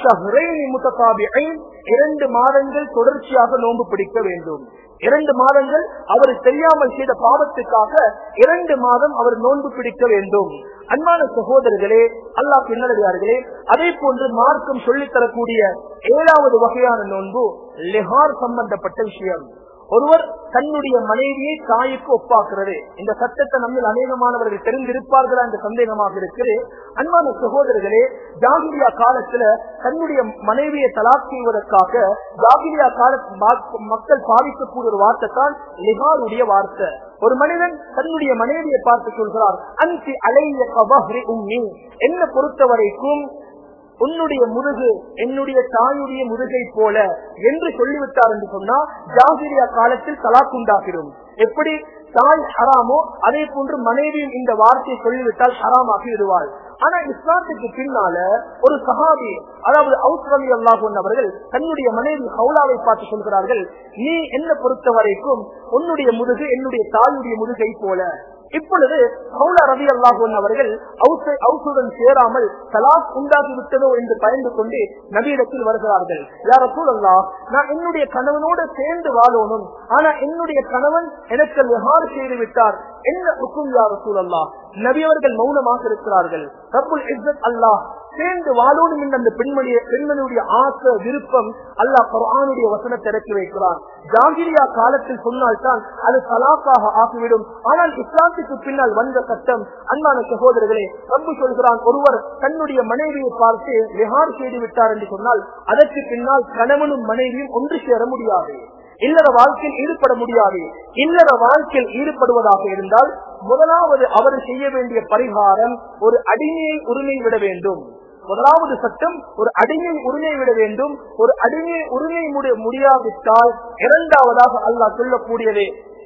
[SPEAKER 1] 2 மாதங்கள் தொடர்ச்சியாக நோன்பு பிடிக்க வேண்டும். 2 மாதங்கள் அவர் தெரியாமல் செய்த பாவத்துக்காக 2 மாதம் அவர் நோன்பு பிடிக்க வேண்டும். அன்பான சகோதரர்களே, அல்லாஹ் நல்லடியார்களே, அதே போன்று மார்க்கம் சொல்லித்தரக்கூடிய 7வது வகையான நோன்பு லிஹார் சம்பந்தப்பட்ட விஷயம். ஒருவர் தன்னுடைய மனைவியை தாய்க்கு ஒப்பாக்குறது. இந்த சட்டத்தை நம்மில் அநேகமானவர்கள் தெரிந்திருப்பார்களா என்ற சந்தேகமாக இருக்கிறது. அன்பான சகோதரர்களே, ஜாகிலியா காலத்துல தன்னுடைய மனைவியை தலாக் செய்வதற்காக ஜாகிலியா கால மக்கள் பாவிக்கக்கூடிய ஒரு வார்த்தை தான் லிஹாருடைய வார்த்தை. ஒரு மனிதன் தன்னுடைய மனைவியை பார்த்து சொல்கிறார், அன்சி அலைய கபஹ்ரி உம்மி, என்ன பொறுத்தவரைக்கும் உன்னுடைய முதுகு என்னுடைய தாயுடைய முதுகை போல என்று சொல்லிவிட்டார் என்று சொன்னா, ஜாகிலியா காலத்தில் தலாக் உண்டாகிடும். எப்படி தாய் ஹராமோ அதே போன்று மனைவியும் இந்த வார்த்தையை சொல்லிவிட்டால் ஹராமாகி விடுவாள். ஆனா இஸ்லாத்துக்கு பின்னால ஒரு சஹாபி, அதாவது அவுஸ் ரலியல்லாஹு அன்ஹு அவர்கள் தன்னுடைய மனைவி ஹவுலாவை பார்த்து சொல்கிறார்கள், நீ என்ன பொறுத்த வரைக்கும் உன்னுடைய முதுகு என்னுடைய தாயுடைய முதுகை போல. இப்பொழுது ஹவுலா ரலியல்லாஹு அன்ஹு அவர்கள் அவுசுடன் சேராமல் தலாக் உண்டாகி விட்டதோ என்று பயந்து கொண்டு நபியிடத்தில் வருகிறார்கள். யா ரசூலல்லாஹ், நான் என்னுடைய கணவனோடு சேர்ந்து வாழணும், ஆனா என்னுடைய கணவன் எனக்கு லிஹார் செய்து விட்டார், என்ன ஹுக்கும் யா ரசூலல்லாஹ்? நபி அவர்கள் மௌனமாக இருக்கிறார்கள். ரப்புல் இஸ்ஸத் அல்லாஹ் சேர்ந்து வாழணும் என்ற அந்த பெண்மணியுடைய ஆசை விருப்பம் அல்லாஹ் குர்ஆனுடைய வசனத்தை இறக்கி வைக்கிறான். ஜாகிலியா காலத்தில் சொன்னால்தான் அது தலாக்காக ஆகிவிடும். ஆனால் இஸ்லாத்துக்கு பின்னால் வந்த சட்டம், அன்பான சகோதரர்களே, ரப்பு சொல்கிறான், ஒருவர் தன்னுடைய மனைவியை பார்த்து லிஹார் செய்து விட்டார் என்று சொன்னால் அதற்கு பின்னால் கணவனும் மனைவியும் ஒன்று சேர முடியாது, இல்லற வாழ்க்கையில் ஈடுபட முடியாது. இல்லற வாழ்க்கையில் ஈடுபடுவதாக இருந்தால் முதலாவது அவர் செய்ய வேண்டிய பரிகாரம் ஒரு அடிமையை உரிமை விட வேண்டும். முதலாவது சட்டம் ஒரு அடிமை உரிமை விட வேண்டும். ஒரு அடிமை உரிமை முடியாவிட்டால் இரண்டாவதாக அல்லாஹ் சொல்லக்கூடியது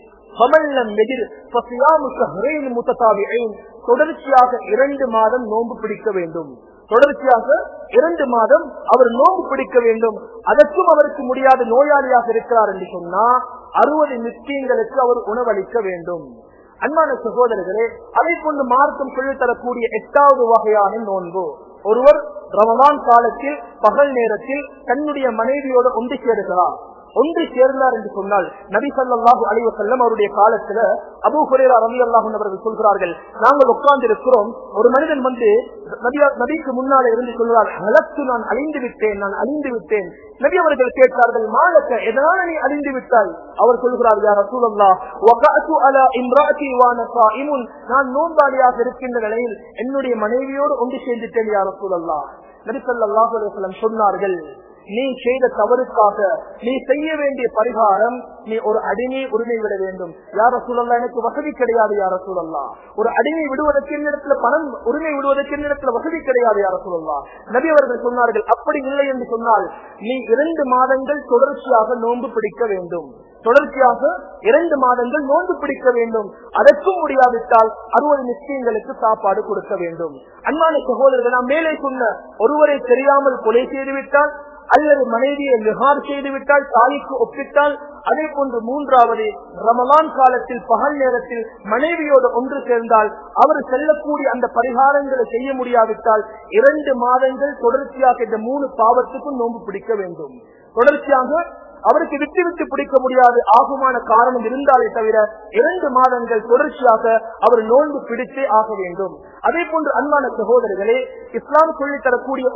[SPEAKER 1] தொடர்ச்சியாக 2 மாதம் நோன்பு பிடிக்க வேண்டும். தொடர்ச்சியாக 2 மாதம் அவர் நோன்பு பிடிக்க வேண்டும். அதற்கும் அவருக்கு முடியாத நோயாளியாக இருக்கிறார் என்று சொன்னா 60 மிஸ்கீன்களுக்கு அவர் உணவளிக்க வேண்டும். அன்பான சகோதரர்களே, அதை கொண்டு மார்க்கம் சொல்லித்தரக்கூடிய 8வது வகையான நோன்பு, ஒருவர் ரமலான் காலத்தில் பகல் நேரத்தில் தன்னுடைய மனைவியோடு ஒன்று சேருகிறார். ஒன்று சேர்ந்தார் என்று சொன்னால் நபி ஸல்லல்லாஹு அலைஹி வஸல்லம் அவருடைய காலத்துல அபூ ஹுரைரா ரலியல்லாஹு அன்ஹு அவர்கள் சொல்கிறார்கள், நாங்கள் உட்கார்ந்து இருக்கிறோம், ஒரு மனிதன் வந்து நபிக்கு முன்னாலே இருந்து சொல்கிறார், ஹலக்து, நான் அழிந்து விட்டேன், நான் அழிந்து விட்டேன். நபி அவர்கள் கேட்கிறார்கள், மாலக்க, எதனால நீ அழிந்து விட்டாய்? அவர் சொல்கிறார், யா ரசூலல்லாஹ், வகஅது அலா இம்ராஅதி வ அன ஸாயிமுன், நான் நோன்பாளியாக இருக்கின்ற நிலையில் என்னுடைய மனைவியோடு ஒன்று சேர்ந்துட்டேன் யா ரசூலல்லாஹ். நபி ஸல்லல்லாஹு அலைஹி வஸல்லம் சொன்னார்கள், நீ செய்த தவறுக்காக நீ செய்ய வேண்டிய பரிகாரம், நீ ஒரு அடிமை உரிமை விட வேண்டும். யா ரசூலல்லாஹ், எனக்கு வசதி கிடையாது யா ரசூலல்லாஹ், ஒரு அடிமை விடுவதற்கு என்னிடத்துல பணம் உரிமை விடுவதற்கு என்னிடத்துல வசதி கிடையாது யா ரசூலல்லாஹ். நபி அவர்கள் சொன்னார்கள், அப்படி இல்லை என்று சொன்னால் நீ 2 மாதங்கள் தொடர்ச்சியாக நோன்பு பிடிக்க வேண்டும், தொடர்ச்சியாக 2 மாதங்கள் நோன்பு பிடிக்க வேண்டும். அதற்கும் முடியாவிட்டால் 60 மிஸ்கீன்களுக்கு சாப்பாடு கொடுக்க வேண்டும். அன்பான சகோதரர்கள், நாம் மேலே சொன்ன ஒருவரை தெரியாமல் கொலை செய்துவிட்டால் அல்லது மனைவியை லிஹார் செய்துவிட்டால், தாய்க்கு ஒப்பிட்டால், அதே போன்று 3வது ரமலான் காலத்தில் பகல் நேரத்தில் மனைவியோடு ஒன்று சேர்ந்தால் அவர் செல்லக்கூடிய அந்த பரிகாரங்களை செய்ய முடியாவிட்டால் 2 மாதங்கள் தொடர்ச்சியாக இந்த 3 பாவத்துக்கும் நோன்பு பிடிக்க வேண்டும். தொடர்ச்சியாக அவருக்கு விட்டு விட்டு பிடிக்க முடியாது ஆகுமான காரணம் இருந்தாலே தவிர 2 மாதங்கள் தொடர்ச்சியாக அவர் நோன்பு பிடித்தே ஆக வேண்டும். அதே போன்று அன்பான சகோதரர்களே, இஸ்லாம் சொல்லித் தரக்கூடிய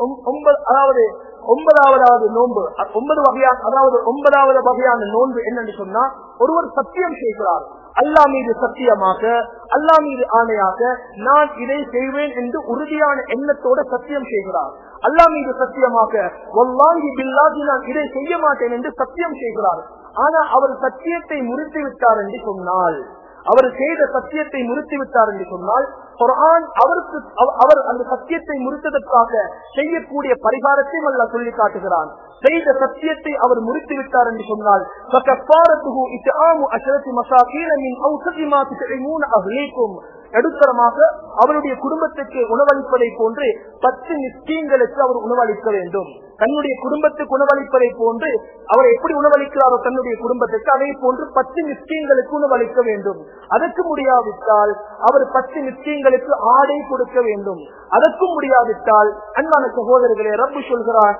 [SPEAKER 1] 9வது நோன்பு, 9 வகையான, அதாவது 9வது வகையான நோன்பு என்னன்னு சொன்னா, ஒருவர் சத்தியம் செய்கிறார், அல்லாஹ் மீது சத்தியமாக, அல்லாஹ் மீது ஆணையாக நான் இதை செய்வேன் என்று உறுதியான எண்ணத்தோட சத்தியம் செய்கிறார். அல்லாஹ் மீது சத்தியமாக வல்லாஹி பில்லாஹி நான் இதை செய்ய மாட்டேன் என்று சத்தியம் செய்கிறார். ஆனா அவர் சத்தியத்தை முறித்து விட்டார் என்று சொன்னால், அவர் செய்த சத்தியத்தை முறித்து விட்டார் என்று சொன்னால், குர்ஆன் அவர் அந்த சத்தியத்தை முறித்ததற்காக செய்யக்கூடிய பரிகாரத்தையும் அல்லாஹ் சொல்லி காட்டுகிறான். செய்த சத்தியத்தை அவர் முறித்து விட்டார் என்று சொன்னால், ஃபகஃபாரத்துஹு இத்ஆமு அஷரத்தி மசாகீன மின் அவ்ஸதி மா துத்இமூன அஹ்லீக்கும், நடுத்தரமாக அவருடைய குடும்பத்துக்கு உணவளிப்பதை போன்று 10 மிஸ்கீன்களுக்கு அவர் உணவளிக்க வேண்டும். தன்னுடைய குடும்பத்துக்கு உணவளிப்பதை போன்று அவர் எப்படி உணவளிக்கிறாரோ தன்னுடைய குடும்பத்துக்கு, அதே போன்று 10 மிஸ்கீன்களுக்கு உணவளிக்க வேண்டும். அதற்கு முடியாவிட்டால் அவர் 10 மிஸ்கீன்களுக்கு ஆடை கொடுக்க வேண்டும். அதற்கும் முடியாவிட்டால் அன்பான சகோதரர்களே, ரப்பு சொல்கிறார்,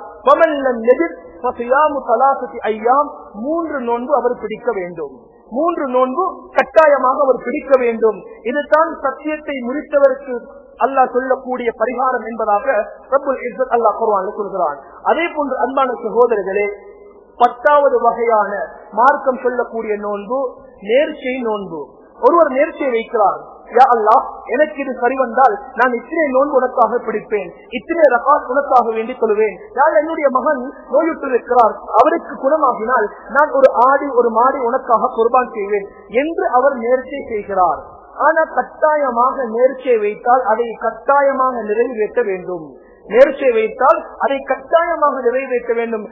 [SPEAKER 1] 3 நோன்பு அவர் பிடிக்க வேண்டும். 3 நோன்பு கட்டாயமாக அவர் பிடிக்க வேண்டும். இதுதான் சத்தியத்தை முறித்தவருக்கு அல்லாஹ் சொல்லக்கூடிய பரிகாரம் என்பதாக ரப்புல் இஸ்ஸத் அல்லாஹ் குர்ஆனில் சொல்கிறான். அதே போன்று அன்பான சகோதரர்களே, 10வது வகையான மார்க்கம் சொல்லக்கூடிய நோன்பு நேர்ச்சை நோன்பு. ஒருவர் நேர்ச்சை வைக்கிறார், யா அல்லாஹ், எனக்கு இது சரி வந்தால் நான் இத்தனை நோன்பு உனக்காக பிடிப்பேன், இத்தனை ரகாத் உனக்காக வேண்டி சொல்லுவேன். யார் என்னுடைய மகன் நோயுற்று இருக்கிறார், அவருக்கு குணமாகினால் நான் ஒரு ஆடு ஒரு மாடு உனக்காக குர்பான் செய்வேன் என்று அவர் நேர்ச்சை செய்கிறார். ஆனா கட்டாயமாக நேர்ச்சை வைத்தால் அதை கட்டாயமாக நிறைவேற்ற வேண்டும். நேர்ச்சை வைத்தால் அதை கட்டாயமாக நிறைவேற்ற வேண்டும்.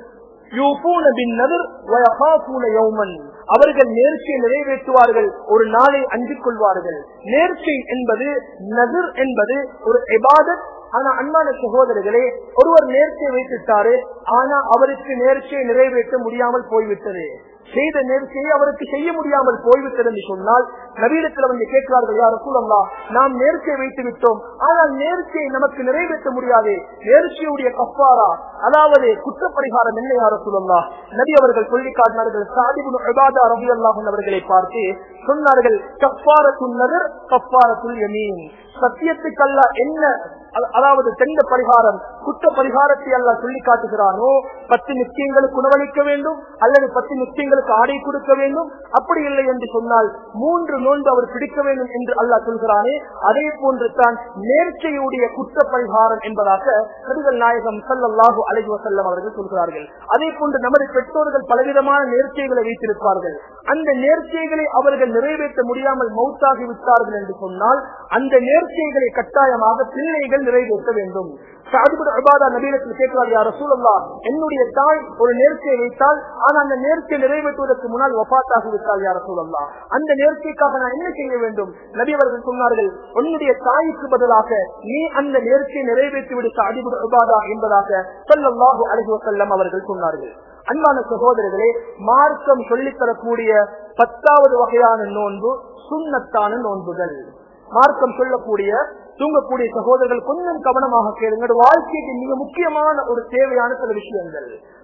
[SPEAKER 1] அவர்கள் நேர்ச்சியை நிறைவேற்றுவார்கள், ஒரு நாளை அஞ்சிக் கொள்வார்கள். நேர்ச்சி என்பது, நதிர் என்பது ஒரு இபாதத். ஆனா அன்பான சகோதரர்களே, ஒருவர் நேர்ச்சியை வைத்துட்டாரு, ஆனா அவருக்கு நேர்ச்சியை நிறைவேற்ற முடியாமல் போய்விட்டது. செய்த நேர்ச்சியை அவருக்கு செய்ய முடியாமல் போய்விட்டது என்று சொன்னால், நபியிடத்தில் வந்து கேட்கிறார்கள், யா ரசூலல்லாஹ், நாம் நேர்ச்சியை வைத்து விட்டோம், ஆனால் நேர்ச்சியை நமக்கு நிறைவேற்ற முடியாது, நேர்ச்சியுடைய கஃபாரா, அதாவது குற்றப்பரிகாரம் என்ன யா ரசூலல்லாஹ்? நபி அவர்கள் சொல்லி காட்டினார்கள். ஸஅத் இப்னு உபாதா ரலியல்லாஹு அன்ஹு அவர்களை பார்த்து சொன்னார்கள், கஃபாரத்துன் நதர் கஃபாரத்துல் யமீன். சத்தியத்துக்கு அல்லாஹ் என்ன, அதாவது தெந்த பரிகாரம், குற்ற பரிகாரத்தை அல்லாஹ் சொல்லி காட்டுகிறானோ, 10 மிஸ்கீன்களுக்கு உணவளிக்க வேண்டும் அல்லது 10 மிஸ்கீன்களுக்கு ஆடை கொடுக்க வேண்டும். அப்படி இல்லை என்று சொன்னால் 3 நோன்பு அவர் பிடிக்க வேண்டும் என்று அல்லாஹ் சொல்கிறானே, அதே போன்று தான் நேர்ச்சையுடைய குற்ற பரிகாரம் என்பதாக நபிகள் நாயகம் ஸல்லல்லாஹு அலைஹி வஸல்லம் அவர்கள் சொல்கிறார்கள். அதே போன்று நமது பெற்றோர்கள் பலவிதமான நேர்ச்சைகளை வைத்திருப்பார்கள். அந்த நேர்ச்சைகளை அவர்கள் நிறைவேற்ற முடியாமல் மௌத்தாகி விட்டார்கள் என்று சொன்னால், அந்த நேர்ச்சைகளை கட்டாயமாக பிள்ளைகள் நிறைவேற்ற வேண்டும். ஸஅத் இப்னு உபாதா நபியிடத்தில் கேட்கிறார், யா ரசூலல்லாஹ், என்னுடைய தாய் ஒரு நேர்ச்சையை வைத்தால், ஆனால் அந்த நேர்ச்சையை நிறைவேற்றுவதற்கு முன்னால் வஃபாத்தாகி விட்டால் யா ரசூலல்லாஹ், அந்த நேர்ச்சைக்காக நான் என்ன செய்ய வேண்டும்? நபி அவர்கள் சொன்னார்கள், உன்னுடைய தாய்க்கு பதிலாக நீ அந்த நேர்ச்சையை நிறைவேற்றி விடு ஸஅத் இப்னு உபாதா என்பதாக ஸல்லல்லாஹு அலைஹி வஸல்லம் அவர்கள் சொன்னார்கள். அன்பான சகோதரர்களே, மார்க்கம் சொல்லித் தரக்கூடிய 10வது வகையான நோன்பு சுன்னத்தான நோன்புகள். மார்க்கம் சொல்லக்கூடிய தூங்கக்கூடிய சகோதரர்கள் கொஞ்சம் கவனமாக கேளுங்கள். வாழ்க்கைக்கு மிக முக்கியமான ஒரு தேவையான சில விஷயங்கள்.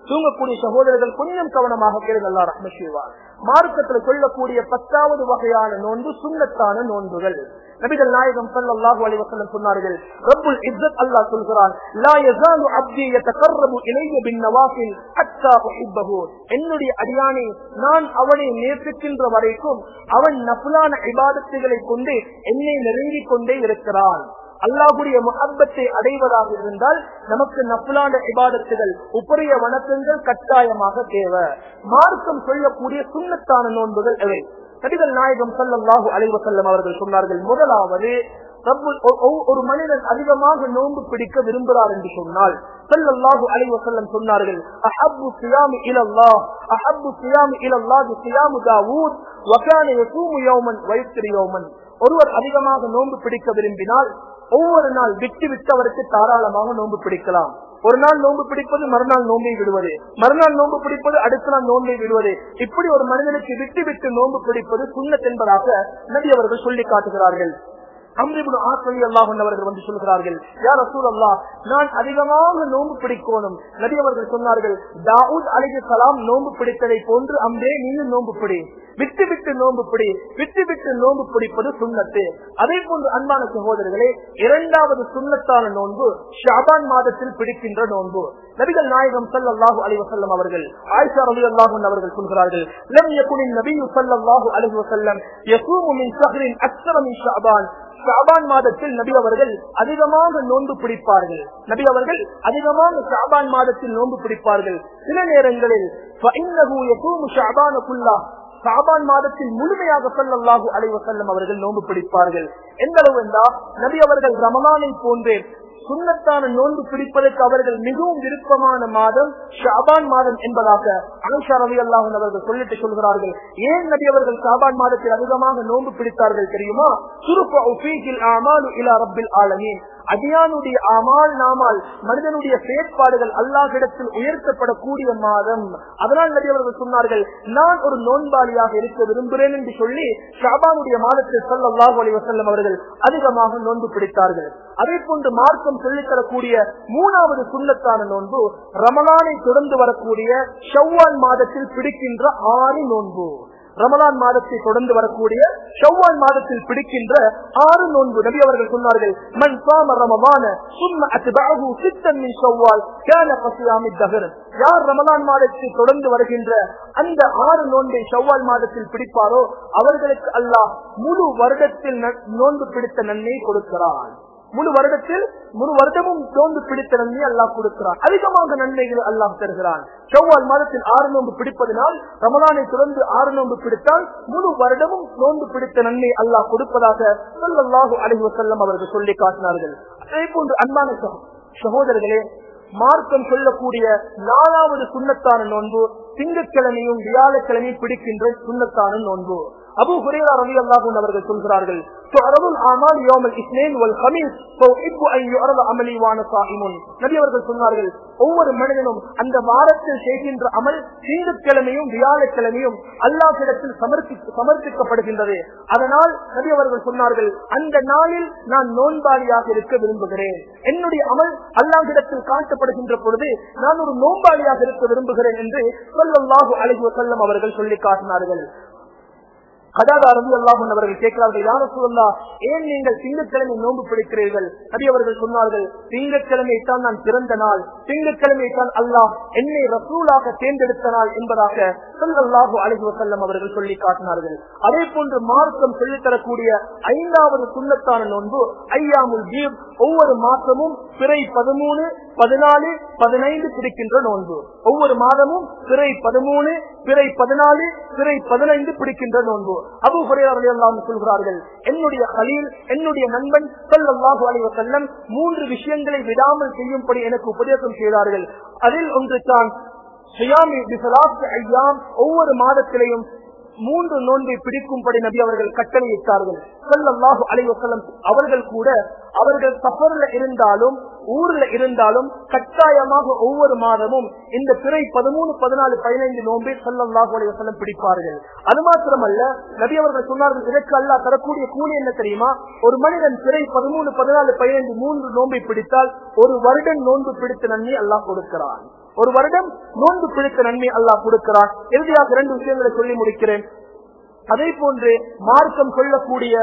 [SPEAKER 1] தூங்கக்கூடிய சகோதரர்கள் கொஞ்சம் கவனமாக கேளுங்க, அல்லாஹ் ரஹ்மத் செய்வார். மார்க்கத்தில் சொல்லக்கூடிய 10வது வகையான நோன்பு சுன்னத்தான நோன்புகள். நபிகள் நாயகம் ஸல்லல்லாஹு அலைஹி வஸல்லம் சொன்னார்கள், ரப்புல் இஸ்ஸத் அல்லாஹ் சொல்கிறான், லா யஸாலு அப்தி யதகர்ரபு இலைய பின்னவாஃபில் ஹத்தா உஹிப்பஹு. என்னுடைய அடியானை நான் அவனை நேசிக்கின்ற வரைக்கும் அவன் நஃபிலான இபாதத்துகளை கொண்டு என்னை நெருங்கிக் கொண்டே இருக்கிறான். அல்லாஹ்வுடைய முஹப்பத்தை அடைவதாக இருந்தால் நமக்கு நஃபிலான இபாதத்துகள், உபரிய வணக்கங்கள் கட்டாயமாக தேவை. மார்க்கம் சொல்லக்கூடிய சுன்னத்தான நோன்புகள் எவை? நபிகள் நாயகம் ஸல்லல்லாஹு அலைஹி வஸல்லம் அவர்கள் சொன்னார்கள், முதலாவது ஒரு மனிதன் அதிகமாக நோன்பு பிடிக்க விரும்புகிறார் என்று சொன்னால் ஸல்லல்லாஹு அலைஹி வஸல்லம் சொன்னார்கள், அஹப்பு ஸியாமி இலல்லாஹ் அஹப்பு ஸியாமி இலல்லாஹ் ஸியாமு தாவூத் வ கான யஸூமு யௌமன் வ யஃப்திரு யௌமன். ஒருவர் அதிகமாக நோன்பு பிடிக்க விரும்பினால் ஒவ்வொரு நாள் விட்டு விட்டு அவருக்கு தாராளமாக நோன்பு பிடிக்கலாம். ஒரு நாள் நோன்பு பிடிப்பது மறுநாள் நோன்பை விடுவது, மறுநாள் நோன்பு பிடிப்பது அடுத்த நாள் நோன்பை விடுவது, இப்படி ஒரு மனிதனுக்கு விட்டு விட்டு நோன்பு பிடிப்பது சுன்னத் என்பதாக நபி அவர்கள் சொல்லி காட்டுகிறார்கள். அம்ர் இப்னு ஆஸ் ரலியல்லாஹு அன்ஹு அவர்கள் வந்து சொல்கிறார்கள், யா ரசூலல்லாஹ், நான் அதிகமாக நோன்பு பிடிக்கணும். நபி அவர்கள் சொன்னார்கள், தாவூத் அலைஹிஸ்ஸலாம் நோன்பு பிடித்ததை போன்று அம்ரே நீயும் நோன்பு பிடி, விட்டு விட்டு நோன்பு பிடி. விட்டு விட்டு நோன்பு பிடிப்பது சுன்னத்து. அதே போன்று அன்பான சகோதரர்களே, இரண்டாவது சுன்னத்தான நோன்பு ஷஅபான் மாதத்தில் பிடிக்கின்ற நோன்பு. நபிகள் நாயகம் ஸல்லல்லாஹு அலைஹி வஸல்லம் அவர்கள் ஆயிஷா ரலியல்லாஹு அன்ஹா அவர்கள் சொல்கிறார்கள், லம் யகுனின் நபியு ஸல்லல்லாஹு அலைஹி வஸல்லம் யஸூமு மின் ஷஹ்ரின் அக்ஸர மின் ஷஅபான். ஷஅபான் மாதத்தில் நபி அவர்கள் அதிகமாக நோன்பு பிடிப்பார்கள். நபி அவர்கள் அதிகமாக ஷஅபான் மாதத்தில் நோன்பு பிடிப்பார்கள். சில நேரங்களில் ஃபஇன்னஹு யஸூமு ஷஅபான குல்லா, ஷஅபான் மாதத்தில் முழுமையாக ஸல்லல்லாஹு அலைஹி வஸல்லம் அவர்கள் நோன்பு பிடிப்பார்கள். எந்த அளவு என்றால் நபி அவர்கள் ரமலானை போன்றே சுன்னத்தான நோன்பு பிடிப்பதற்கு அவர்கள் மிகவும் விருப்பமான மாதம் ஷஅபான் மாதம் என்பதாக ஆயிஷா ரலியல்லாஹு அன்ஹா அவர்கள் சொல்லிட்டு சொல்கிறார்கள். ஏன் நபி அவர்கள் ஷஅபான் மாதத்தில் அதிகமாக நோன்பு பிடித்தார்கள் தெரியுமா? துர்ஃபஉ ஃபீஹில் அமாலு இலா ரப்பில் ஆலமீன். அடியானுடைய அமால் நாமால் மனிதனுடைய செயற்பாடுகள் அல்லாஹ்விடத்தில் உயர்த்தப்படக்கூடிய மாதம். அதனால் நபி அவர்கள் சொன்னார்கள், நான் ஒரு நோன்பாளியாக இருக்க விரும்புகிறேன் என்று சொல்லி ஷஅபானுடைய மாதத்தில் ஸல்லல்லாஹு அலைஹி வஸல்லம் அவர்கள் அதிகமாக நோன்பு பிடித்தார்கள். அதே போன்று மார்க்கம் சொல்லித் தரக்கூடிய மூணாவது சுன்னத்தான நோன்பு ரமலானை தொடர்ந்து வரக்கூடிய ஷவ்வால் மாதத்தில் பிடிக்கின்ற 6 நோன்பு. ரமலான் மாதத்தை தொடர்ந்து வரக்கூடிய ஷவ்வால் மாதத்தில் பிடிக்கின்ற 6 நோன்பு. நபி அவர்கள் சொன்னார்கள், மன் ஸாம ரமலான ஸும்ம அத்பஅஹு சித்தன் மின் ஷவ்வால் கான கஸியாமித் தஹர். யார் ரமலான் மாதத்தை தொடர்ந்து வருகின்ற அந்த 6 நோன்பை ஷவ்வால் மாதத்தில் பிடிப்பாரோ அவர்களுக்கு அல்லாஹ் முழு வருடத்தில் நோன்பு பிடித்த நன்மை கொடுக்கிறான். முழு வருடமும் நோன்பு பிடித்த நன்மை அல்லாஹ் கொடுக்கிறான். அதிகமாக நன்மைகள் அல்லாஹ் தருகிறான். ஷவ்வால் மாதத்தில் 6 நோன்பு பிடிப்பதனால் ரமலானை தொடர்ந்து 6 நோன்பு பிடித்தால் முழு வருடமும் நோன்பு பிடித்த நன்மை அல்லாஹ் கொடுப்பதாக ஸல்லல்லாஹு அலைஹி வஸல்லம் அவர்கள் சொல்லி காட்டினார்கள். அதே போன்று அன்பான சகோதரர்களே, மார்க்கம் சொல்லக்கூடிய 4வது சுன்னத்தான நோன்பு திங்கட்கிழமையும் வியாழக்கிழமையும் பிடிக்கின்ற சுன்னத்தான நோன்பு. அபூ ஹுரைரா ரலியல்லாஹு அன்ஹு அவர்கள் சொல்கிறார்கள், துஅரதுல் அமால் யௌமல் இஸ்னைன் வல் ஹமீஸ் ஃபஉஹிப்பு அன் யுஅரத அமலி வ அன ஸாயிமுன். நபி அவர்கள் சொன்னார்கள், ஒவ்வொரு மனிதனும் அந்த வாரத்தில் செய்கின்ற அமல் திங்கட்கிழமையும் வியாழக்கிழமையும் அல்லாஹ்விடத்தில் சமர்ப்பிக்கப்படுகின்றது. அதனால் நபி அவர்கள் சொன்னார்கள், அந்த நாளில் நான் நோன்பாளியாக இருக்க விரும்புகிறேன். என்னுடைய அமல் அல்லாஹ்விடத்தில் காட்டப்படுகின்ற பொழுது நான் ஒரு நோன்பாளியாக இருக்க விரும்புகிறேன் என்று ஸல்லல்லாஹு அலைஹி வஸல்லம் அவர்கள் சொல்லி காட்டினார்கள். அவர்கள் கேட்கிறார்கள், யா ரசூலல்லாஹ், ஏன் நீங்கள் திங்கட்கிழமை நோன்பு பிடிக்கிறீர்கள்? நபி அவர்கள் சொன்னார்கள், திங்கட்கிழமை தான் நான் பிறந்த நாள், திங்கட்கிழமை தான் அல்லாஹ் என்னை ரசூலாக தேர்ந்தெடுத்த நாள் என்பதாக ஸல்லல்லாஹு அலைஹி வஸல்லம் அவர்கள் சொல்லி காட்டினார்கள். அதே போன்று மார்க்கம் சொல்லித் தரக்கூடிய 5வது சுன்னத்தான நோன்பு ஐயாமுல் பீத். ஒவ்வொரு மாசமும் பிறை 13, 14, 15 பிடிக்கின்ற நோன்பு. ஒவ்வொரு மாதமும் பிறை 13, பிறை 14, பிறை 15 பிடிக்கின்ற நோன்பு. அபூ ஹுரைரா ரலியல்லாஹு அன்ஹு சொல்கிறார்கள், என்னுடைய கலீல், என்னுடைய நண்பன் ஸல்லல்லாஹு அலைஹி வஸல்லம் 3 விஷயங்களை விடாமல் செய்யும்படி எனக்கு உபதேசம் செய்தார்கள். அதில் ஒன்று தான் ஸியாமி பிஸலாத்தி அய்யாம். ஒவ்வொரு மாதத்திலேயும் 3 நோன்பை பிடிக்கும்படி நபி அவர்கள் கட்டளையிட்டார்கள். ஸல்லல்லாஹு அலைஹி வஸல்லம் அவர்கள் கூட அவர்கள் சஃபர்ல இருந்தாலும் ஊர்ல இருந்தாலும் கட்டாயமாக ஒவ்வொரு மாதமும் இந்த பிறை 13, 14, 15 நோன்பை ஸல்லல்லாஹு அலைஹி வஸல்லம் பிடிப்பார்கள். அது மாத்திரமல்ல, நபி அவர்கள் சொன்னார்கள், இதற்கு அல்லாஹ் தரக்கூடிய கூலி என்ன தெரியுமா? ஒரு மனிதன் பிறை 13, 14, 15 3 நோன்பை பிடித்தால் ஒரு வருடம் நோன்பு பிடித்த நன்மை அல்லாஹ் கொடுக்கிறான். ஒரு வருடம் நோன்பு பிடித்த நன்மை அல்லாஹ் கொடுக்கிறான். இறுதியாக 2 விஷயங்களை சொல்லி முடிக்கிறேன். அதே போன்று மார்க்கம் கொள்ளக்கூடிய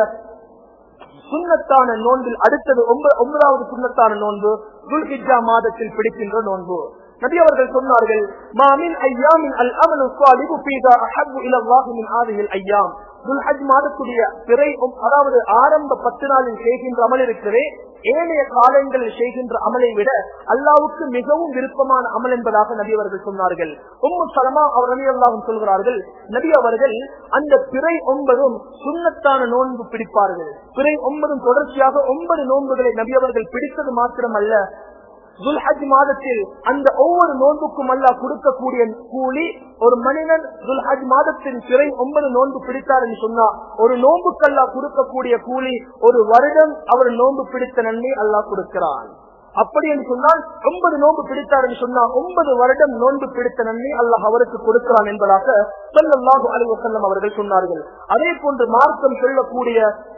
[SPEAKER 1] சுன்னத்தான நோன்பில் அடுத்தது 9வது சுன்னத்தான நோன்பு துல்ஹிஜ்ஜா மாதத்தில் பிடிக்கின்ற நோன்பு. நபி அவர்கள் சொன்னார்கள், மா மின் அய்யாமின் அல் அமலு ஸாலிஹு ஃபீஹா அஹப்பு இலல்லாஹி மின் ஹாதிஹில் அய்யாம். துல்ஹஜ் மாதத்துடைய பிறை அதாவது ஆரம்ப 10 நாளில் செய்கின்ற அமல் இருக்கிறதே, ஏனைய காலங்களில் செய்கின்ற அமலை விட அல்லாஹ்வுக்கு மிகவும் விருப்பமான அமல் என்பதாக நபி அவர்கள் சொன்னார்கள். உம்மு சலமா அவர் ரலியல்லாஹு அன்ஹா சொல்கிறார்கள், நபி அவர்கள் அந்த பிறை 9 சுன்னத்தான நோன்பு பிடிப்பார்கள். பிறை 9 தொடர்ச்சியாக 9 நோன்புகளை நபி அவர்கள் பிடித்தது மாத்திரமல்ல, துல்ஹஜ் மாதத்தில் அந்த ஒவ்வொரு நோன்புக்கும் அல்லாஹ் கொடுக்கக்கூடிய கூலி, ஒரு மனிதன் துல்ஹஜ் மாதத்தின் பிறை 9 நோன்பு பிடித்தார் என்று சொன்னா ஒரு நோன்புக்கு அல்லாஹ் கொடுக்கக்கூடிய கூலி ஒரு வருடம் அவர் நோன்பு பிடித்த நன்மை அல்லாஹ் கொடுக்கிறான். அப்படி என்று சொன்னால் 9 நோன்பு பிடித்தார் என்று சொன்னா 9 வருடம் நோன்பு பிடித்த நன்மை அல்லாஹ் அவருக்கு கொடுக்கிறான் என்பதாக ஸல்லல்லாஹு அலைஹி வஸல்லம் அவர்கள் சொன்னார்கள். அதே போன்று மார்க்கம் சொல்லக்கூடிய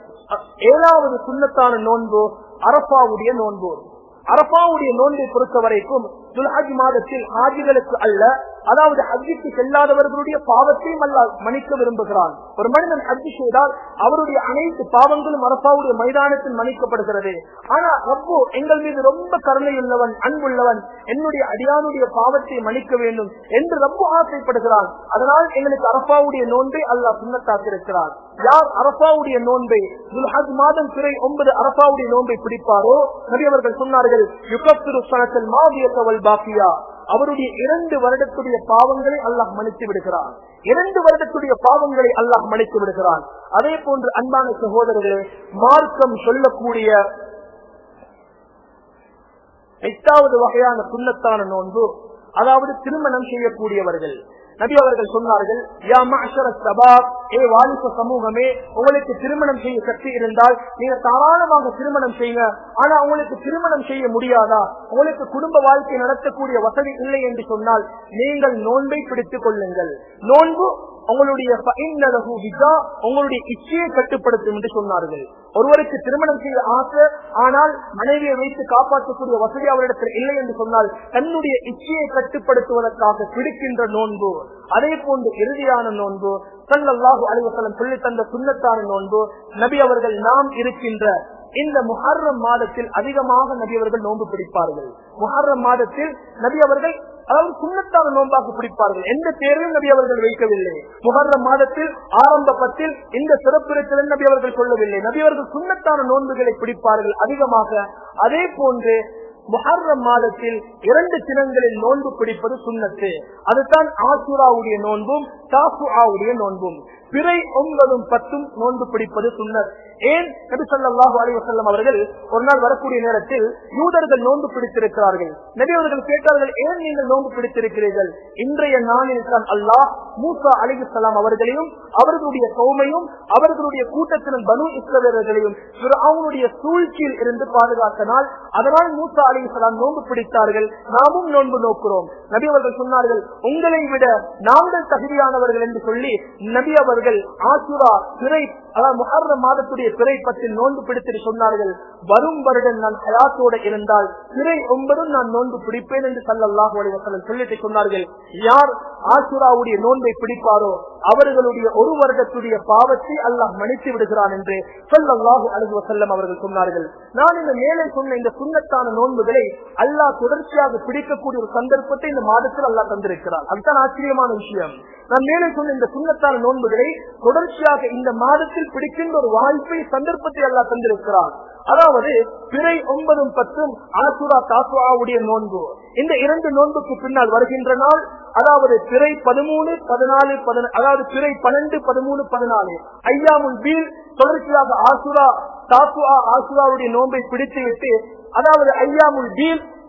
[SPEAKER 1] 7வது சுன்னத்தான நோன்பு அரஃபாவுடைய நோன்பு. அரஃபாவுடைய நோன்பை பொறுத்த வரைக்கும் துல்ஹஜ் மாதத்தில் ஹாஜிகளுக்கு அல்ல, அதாவது ஹஜ்ஜுக்கு செல்லாதவர்களுடைய பாவத்தையும் அல்லாஹ் மன்னிக்க விரும்புகிறான். ஒரு மனிதன் ஹஜ்ஜு செய்தால் அவருடைய அனைத்து பாவங்களும் அரஃபாவுடைய மைதானத்தில் மன்னிக்கப்படுகிறது. ஆனா ரப்பு எங்கள் மீது ரொம்ப கருணை உள்ளவன், அன்புள்ளவன், என்னுடைய அடியானுடைய பாவத்தை மன்னிக்க வேண்டும் என்று ரப்பு ஆசைப்படுகிறான். அதனால் எங்களுக்கு அரஃபாவுடைய நோன்பை அல்லாஹ் சுன்னத்தாக்கியிருக்கிறான். யார் அரஃபாவுடைய நோன்பை துல்ஹஜ் மாதம் பிறை 9 அரஃபாவுடைய நோன்பை பிடிப்பாரோ, நபி அவர்கள் சொன்னார்கள், யுகஃபிரு ஸனத்தல் மாதியத வல் பாக்கியா, அவருடைய 2 வருடத்துடைய பாவங்களை அல்லாஹ் மன்னித்து விடுகிறான். 2 வருடத்துடைய பாவங்களை அல்லாஹ் மன்னித்து விடுகிறான். அதே போன்று அன்பான சகோதரர்களே, மார்க்கம் சொல்லக்கூடிய 8வது வகையான சுன்னத்தான நோன்பு, அதாவது திருமணம் செய்யக்கூடியவர்கள். நபி அவர்கள் சொன்னார்கள், யா மஅஷர ஷபாப், ஏ வாலிப சமூகமே, உங்களுக்கு திருமணம் செய்ய சக்தி இருந்தால் நீங்க தாராளமாக திருமணம் செய்யுங்க. ஆனா உங்களுக்கு திருமணம் செய்ய முடியாதா, உங்களுக்கு குடும்ப வாழ்க்கை நடத்தக்கூடிய வசதி இல்லை என்று சொன்னால் நீங்கள் நோன்பை பிடித்துக் கொள்ளுங்கள். நோன்பு உங்களுடைய உங்களுடைய இச்சையை கட்டுப்படுத்தும் என்று சொன்னார்கள். ஒருவருக்கு திருமணம் செய்ய ஆசை, ஆனால் மனைவியை வைத்து காப்பாற்றக்கூடிய வசதி அவரிடத்தில் இல்லை என்று சொன்னால் தன்னுடைய இச்சையை கட்டுப்படுத்துவதற்காக பிடிக்கின்ற நோன்பு. அதே போன்று இறுதியான நோன்பு ஸல்லல்லாஹு அலைஹி வஸல்லம் சொல்லி தந்த சுன்னத்தான நோன்பு. நபி அவர்கள் நாம் இருக்கின்ற இந்த முஹர்ரம் மாதத்தில் அதிகமாக நபி அவர்கள் நோன்பு பிடிப்பார்கள். முஹர்ரம் மாதத்தில் நபி அவர்கள் அதாவது சுன்னத்தான நோன்பாக பிடிப்பார்கள். எந்த தேர்வையும் நபி அவர்கள் வைக்கவில்லை. முஹர்ரம் மாதத்தில் ஆரம்ப 10 இந்த சிறப்பிரச்சனை நபி அவர்கள் சொல்லவில்லை. நபி அவர்கள் சுன்னத்தான நோன்புகளை பிடிப்பார்கள் அதிகமாக. அதே போன்று முஹர்ரம் மாதத்தில் 2 தினங்களில் நோன்பு பிடிப்பது சுன்னத்து. அதுதான் ஆஷூராவுடைய நோன்பும் தாசுஆவுடைய நோன்பும். பிறை 9, 10 நோன்பு பிடிப்பது சுன்னத். ஏன் நபி ஸல்லல்லாஹு அலைஹி வஸல்லம் அவர்கள் ஒரு நாள் வரக்கூடிய நேரத்தில் யூதர்கள் நோன்பு பிடித்திருக்கிறார்கள். நபி அவர்கள் கேட்டார்கள், ஏன் நீங்கள் நோன்பு பிடித்திருக்கிறீர்கள்? இன்றைய நாளில் தான் அல்லாஹ் மூசா அலைஹிஸ்ஸலாம் அவர்களையும் அவர்களுடைய கௌமையும் அவர்களுடைய கூட்டத்தினர் பனு இஸ்ரவேலர்களையும் ஃபிரௌனுடைய சூழ்ச்சியில் இருந்து பாதுகாத்த நாள். அதனால் மூசா அலைஹிஸ்ஸலாம் நோன்பு பிடித்தார்கள். நாமும் நோன்பு நோக்கிறோம். நபி அவர்கள் சொன்னார்கள், உங்களை விட நாங்கள் தகுதியானவர்கள் என்று சொல்லி நபி அவர்கள் ஆஷூரா பிறை அதாவது முஹர்ரம் மாதத்துடைய பிறை 10 நோன்பு பிடித்து சொன்னார்கள், வரும் வருடம் நான் ஹயாத்தோடு இருந்தால் பிறை 9 நான் நோன்பு பிடிப்பேன் என்று ஸல்லல்லாஹு அலைஹி வஸல்லம் சொல்லிட்டு சொன்னார்கள். யார் ஆஷூராவுடைய நோன்பை பிடிப்பாரோ அவர்களுடைய ஒரு வருடத்துடைய பாவத்தை அல்லாஹ் மன்னித்து விடுகிறான் என்று ஸல்லல்லாஹு அலைஹி வஸல்லம் அவர்கள் சொன்னார்கள். நான் இந்த மேலே சொன்ன இந்த சுன்னத்தான நோன்புகளை அல்லாஹ் தொடர்ச்சியாக பிடிக்கக்கூடிய ஒரு சந்தர்ப்பத்தை இந்த மாதத்தில் அல்லாஹ் தந்திருக்கிறார். அதுதான் ஆச்சரியமான விஷயம். நான் மேலே சொன்ன இந்த சுன்னத்தான நோன்புகளை தொடர்ச்சியாக இந்த மாதத்தில் பிடிக்கின்ற ஒரு வாய்ப்பை சந்தர்ப்பத்தை அல்லாஹ் தந்திருக்கிறார். அதாவது பிறை 9, 10 ஆஷூரா தாசுஆவுடைய நோன்பு. இந்த 2 நோன்புக்கு பின்னால் வருகின்ற நாள், அதாவது பிறை 13, 14, அதாவது பிறை 12, 13, 14 ஐயாமுல் பீல். தொடர்ச்சியாக ஆஷூரா தாசுஆ ஆஷூராவுடைய நோன்பை பிடித்து விட்டு, அதாவது ஐயாமுல் பீல்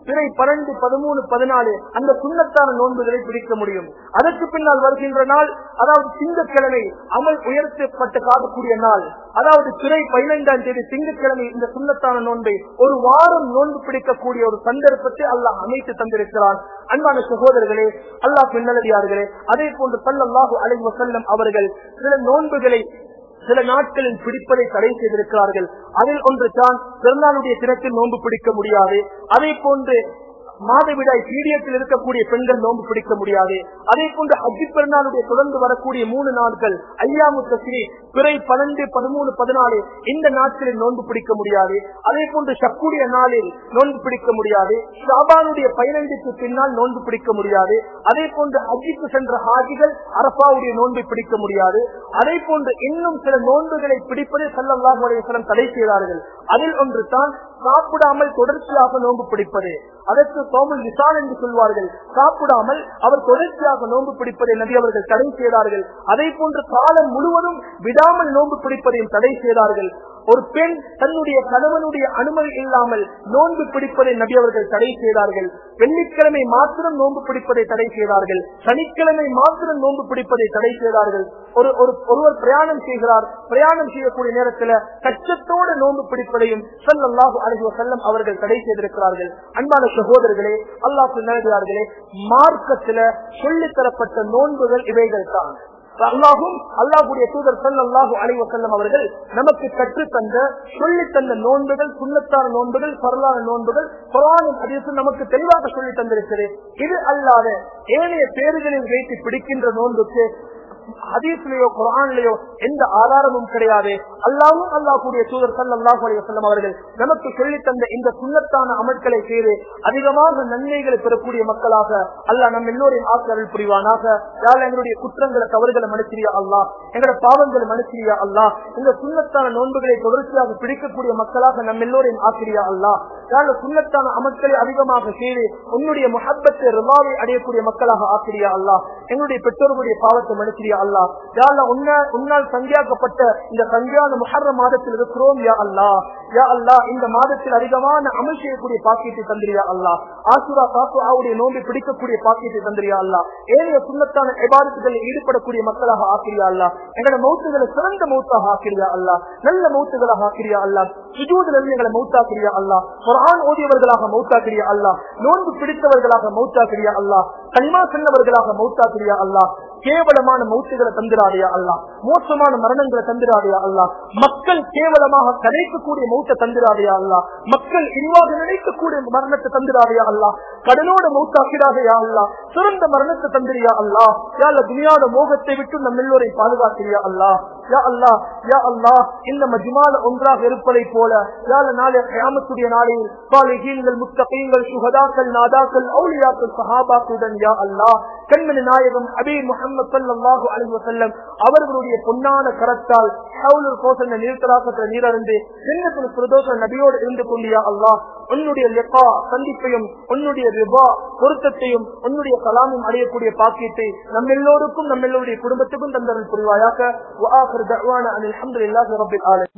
[SPEAKER 1] பிறை 12, 13, 14 அந்த சுன்னத்தான நோன்புகளை பிடிக்க முடியும். அதற்கு பின்னால் வருகின்ற நாள், அதாவது திங்கட்கிழமை அமல் உயர்த்தப்பட்டு காக்கக்கூடிய நாள், அதாவது பிறை 15ஆம் தேதி திங்கட்கிழமை இந்த சுன்னத்தான நோன்பை ஒரு வாரம் நோன்பு பிடிக்கக்கூடிய ஒரு சந்தர்ப்பத்தை அல்லாஹ் அமைத்து தந்திருக்கிறான். அன்பான சகோதரர்களே, அல்லாஹ் நல்லடியார்களே, அதே போன்று ஸல்லல்லாஹு அலைஹி வஸல்லம் அவர்கள் சில நோன்புகளை சில நாட்களில் பிடிப்பதை தடை செய்திருக்கிறார்கள். அதில் ஒன்று தான் பெருநாளுடைய தினத்தில் நோன்பு பிடிக்க முடியாது. அதே போன்று மாதவிடாய் பீரியத்தில் இருக்கக்கூடிய பெண்கள் நோன்பு பிடிக்க முடியாது. அதே போன்று ஹஜ் பெருநாளுடைய தொடர்ந்து வரக்கூடிய 3 நாட்கள் ஐயாமு தஸ்ரீக் பிறை 12, 13, 14 இந்த நாட்களில் நோன்பு பிடிக்க முடியாது. அதே போன்று ஷக்குடைய நாளில் நோன்பு பிடிக்க முடியாது. ஷாபானுடைய 15க்கு பின்னால் நோன்பு பிடிக்க முடியாது. அதே போன்று ஹஜ்ஜுக்கு சென்ற ஹாஜிகள் அரஃபாவுடைய நோன்பை பிடிக்க முடியாது. அதே போன்று இன்னும் சில நோன்புகளை பிடிப்பதை ஸல்லல்லாஹு அலைஹி வஸல்லம் தடை செய்தார்கள். அதில் ஒன்று தான் சாப்பிடாமல் தொடர்ச்சியாக நோன்பு பிடிப்பது. அதற்கு சௌமுல் விசால் என்று சொல்வார்கள். சாப்பிடாமல் அவர் தொடர்ச்சியாக நோன்பு பிடிப்பதை நபி அவர்கள் தடை செய்தார்கள். அதே போன்று காலம் முழுவதும் விடாமல் நோன்பு பிடிப்பதையும் தடை செய்தார்கள். ஒரு பெண் தன்னுடைய கணவனுடைய அனுமதி இல்லாமல் நோன்பு பிடிப்பதை நபி அவர்கள் தடை செய்தார்கள். வெள்ளிக்கிழமை மாத்திரம் நோன்பு பிடிப்பதை தடை செய்தார்கள். சனிக்கிழமை மாத்திரம் நோன்பு பிடிப்பதை தடை செய்தார்கள். ஒருவர் பிரயாணம் செய்கிறார், பிரயாணம் செய்யக்கூடிய நேரத்தில் கச்சத்தோடு நோன்பு பிடிப்பதையும் ஸல்லல்லாஹு அலைஹி வஸல்லம் அவர்கள் தடை செய்திருக்கிறார்கள். அன்பான சகோதரர்களே, அல்லாஹ் நல்லடியார்களே, மார்க்கத்தில சொல்லித் தரப்பட்ட நோன்புகள் இவைகள் தான். அல்லாஹும் அல்லாஹ்வுடைய தூதர் ஸல்லல்லாஹு அலைஹி வஸல்லம் அவர்கள் நமக்கு கற்றுத் தந்த சொல்லித் தந்த நோன்புகள், சுன்னத்தான நோன்புகள், ஃபர்லான நோன்புகள் குர்ஆனும் ஹதீஸும் நமக்கு தெளிவாக சொல்லித் தந்திருக்கிறது. இது அல்லாத ஏனைய பேர்களில் வைத்து பிடிக்கின்ற நோன்புக்கு ஹதீஸ்லயோ குர்ஆன்லயோ எந்த ஆதாரமும் கிடையாது. அல்லாஹ்வும் அல்லாஹ்வுடைய தூதர் ஸல்லல்லாஹு அலைஹி வஸல்லம் அவர்கள் நமக்கு சொல்லித் தந்த இந்த சுன்னத்தான அமல்களை செய்து அதிகமாக நன்மைகளை பெறக்கூடிய மக்களாக அல்லாஹ் நம் எல்லோரையும் ஆக்கி புரிவானாக. யாழ் எங்களுடைய குற்றங்களை தவறுகளை மன்னிச்சிரியா அல்லாஹ், எங்களுடைய பாவங்களை மன்னிச்சிரியா அல்லாஹ், இந்த சுன்னத்தான நோன்புகளை தொடர்ச்சியாக பிடிக்கக்கூடிய மக்களாக நம் எல்லோரையும் ஆக்கிரியா அல்லாஹ். யாழ் சுன்னத்தான அமல்களை அதிகமாக செய்து உன்னுடைய முஹப்பத்தை ரிலாவை அடையக்கூடிய மக்களாக ஆக்கிரியா அல்லாஹ். எங்களுடைய பெற்றோர்களுடைய பாவத்தை மன்னிச்சிரியா அல்லாஹ். யா அல்லாஹ், உன்னால் சங்கியாக்கப்பட்ட இந்த சங்கியான முஹர்ரம் மாதத்தில் இருக்கிறோம் யா அல்லாஹ். யா அல்லாஹ், இந்த மாதத்தில் அதிகமான அமல் செய்யக்கூடிய பாக்கியத்தை தந்திரியா அல்லாஹ். ஆசுரா தாக்குஆவுடைய நோன்பை பிடிக்கக்கூடிய பாக்கியத்தை தந்திரியா அல்லாஹ். ஏனைய சுன்னத்தான இபாதத்துகளில் ஈடுபடக்கூடிய மக்களாக ஆக்கிரியா அல்லாஹ். எங்களோட மௌத்துகளை சிறந்த மௌத்தாக ஆக்கிரியா அல்லாஹ், நல்ல மௌத்துகளாக ஆக்கிரியா அல்லாஹ். சுஜூதுல இருந்து எங்களை மௌத்தாக்கிரியா அல்லாஹ். குர்ஆன் ஓதியவர்களாக மௌத்தாக்கிரியா அல்லாஹ். நோன்பு பிடித்தவர்களாக மௌத்தாக்கிரியா அல்லாஹ். கலிமா சொன்னவர்களாக மௌத்தாக்கிரியா அல்லாஹ். கேவலமான மௌத்துகளை தந்திராதையா அல்லாஹ், மோசமான மரணங்களை தந்திராதையா அல்லாஹ், மக்கள் கேவலமாக கதைக்கக்கூடிய மௌத்தை தந்திராதையா அல்லாஹ், மக்கள் இனிவாக நினைக்கக்கூடிய மரணத்தை தந்திராதையா அல்லாஹ், கடனோட மௌத்தாக்கிறாதையா அல்லாஹ், சிறந்த மரணத்தை தந்திரியா அல்லாஹ். யா அல்லாஹ், துனியாத மோகத்தை விட்டு நம்ம எல்லோரையும் பாதுகாக்கிறியா அல்லாஹ். யா அல்லாஹ், யா அல்லாஹ், இந்த மஜ்மால ஒன்றாக இருப்பதை போல யா அல்லாஹ் நாளை கியாமத்துடைய நாளில் சாலிஹீன்கள், முத்தகீன்கள், சுஹதாக்கள், நாதாக்கள், அவுலியாக்கள், சஹாபாக்களுடன் யா அல்லாஹ் கண்மணி நாயகம் ஹபீப் முஹம்மது ஸல்லல்லாஹு அலைஹி வஸல்லம் அவர்களுடைய பொன்னான கரத்தால் ஹவுலுல் கௌசர் நீர்த்தலாக்கத்தில் நீரறிந்து ஜன்னத்துல் ஃபிர்தௌஸ் நபியோடு இருந்து கொண்டியா அல்லாஹ் உன்னுடைய லிகா சந்திப்பையும் உன்னுடைய ரிபா பொருத்தத்தையும் உன்னுடைய கலாமும் அடையக்கூடிய பாக்கியத்தை நம் எல்லோருக்கும் நம் எல்லோருடைய குடும்பத்துக்கும் தந்தருள் புரிவாயாக. வ ஆகிரு தஅவானா அனில் ஹம்துலில்லாஹி ரப்பில் ஆலமீன்.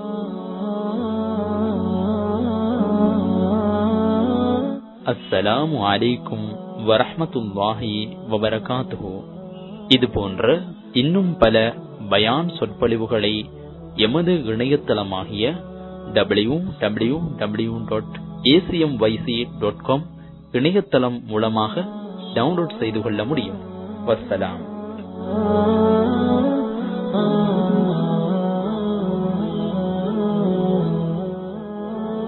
[SPEAKER 2] அஸ்ஸலாமு அலைக்கும் வரஹ்மத்துல்லாஹி வபரகாத்துஹு. இது போன்ற இன்னும் பல பயான் சொற்பொழிவுகளை எமது இணையதளமாகிய www.acmyc.com இணையதளம் மூலமாக டவுன்லோட் செய்து கொள்ள முடியும். வஸ்ஸலாம்.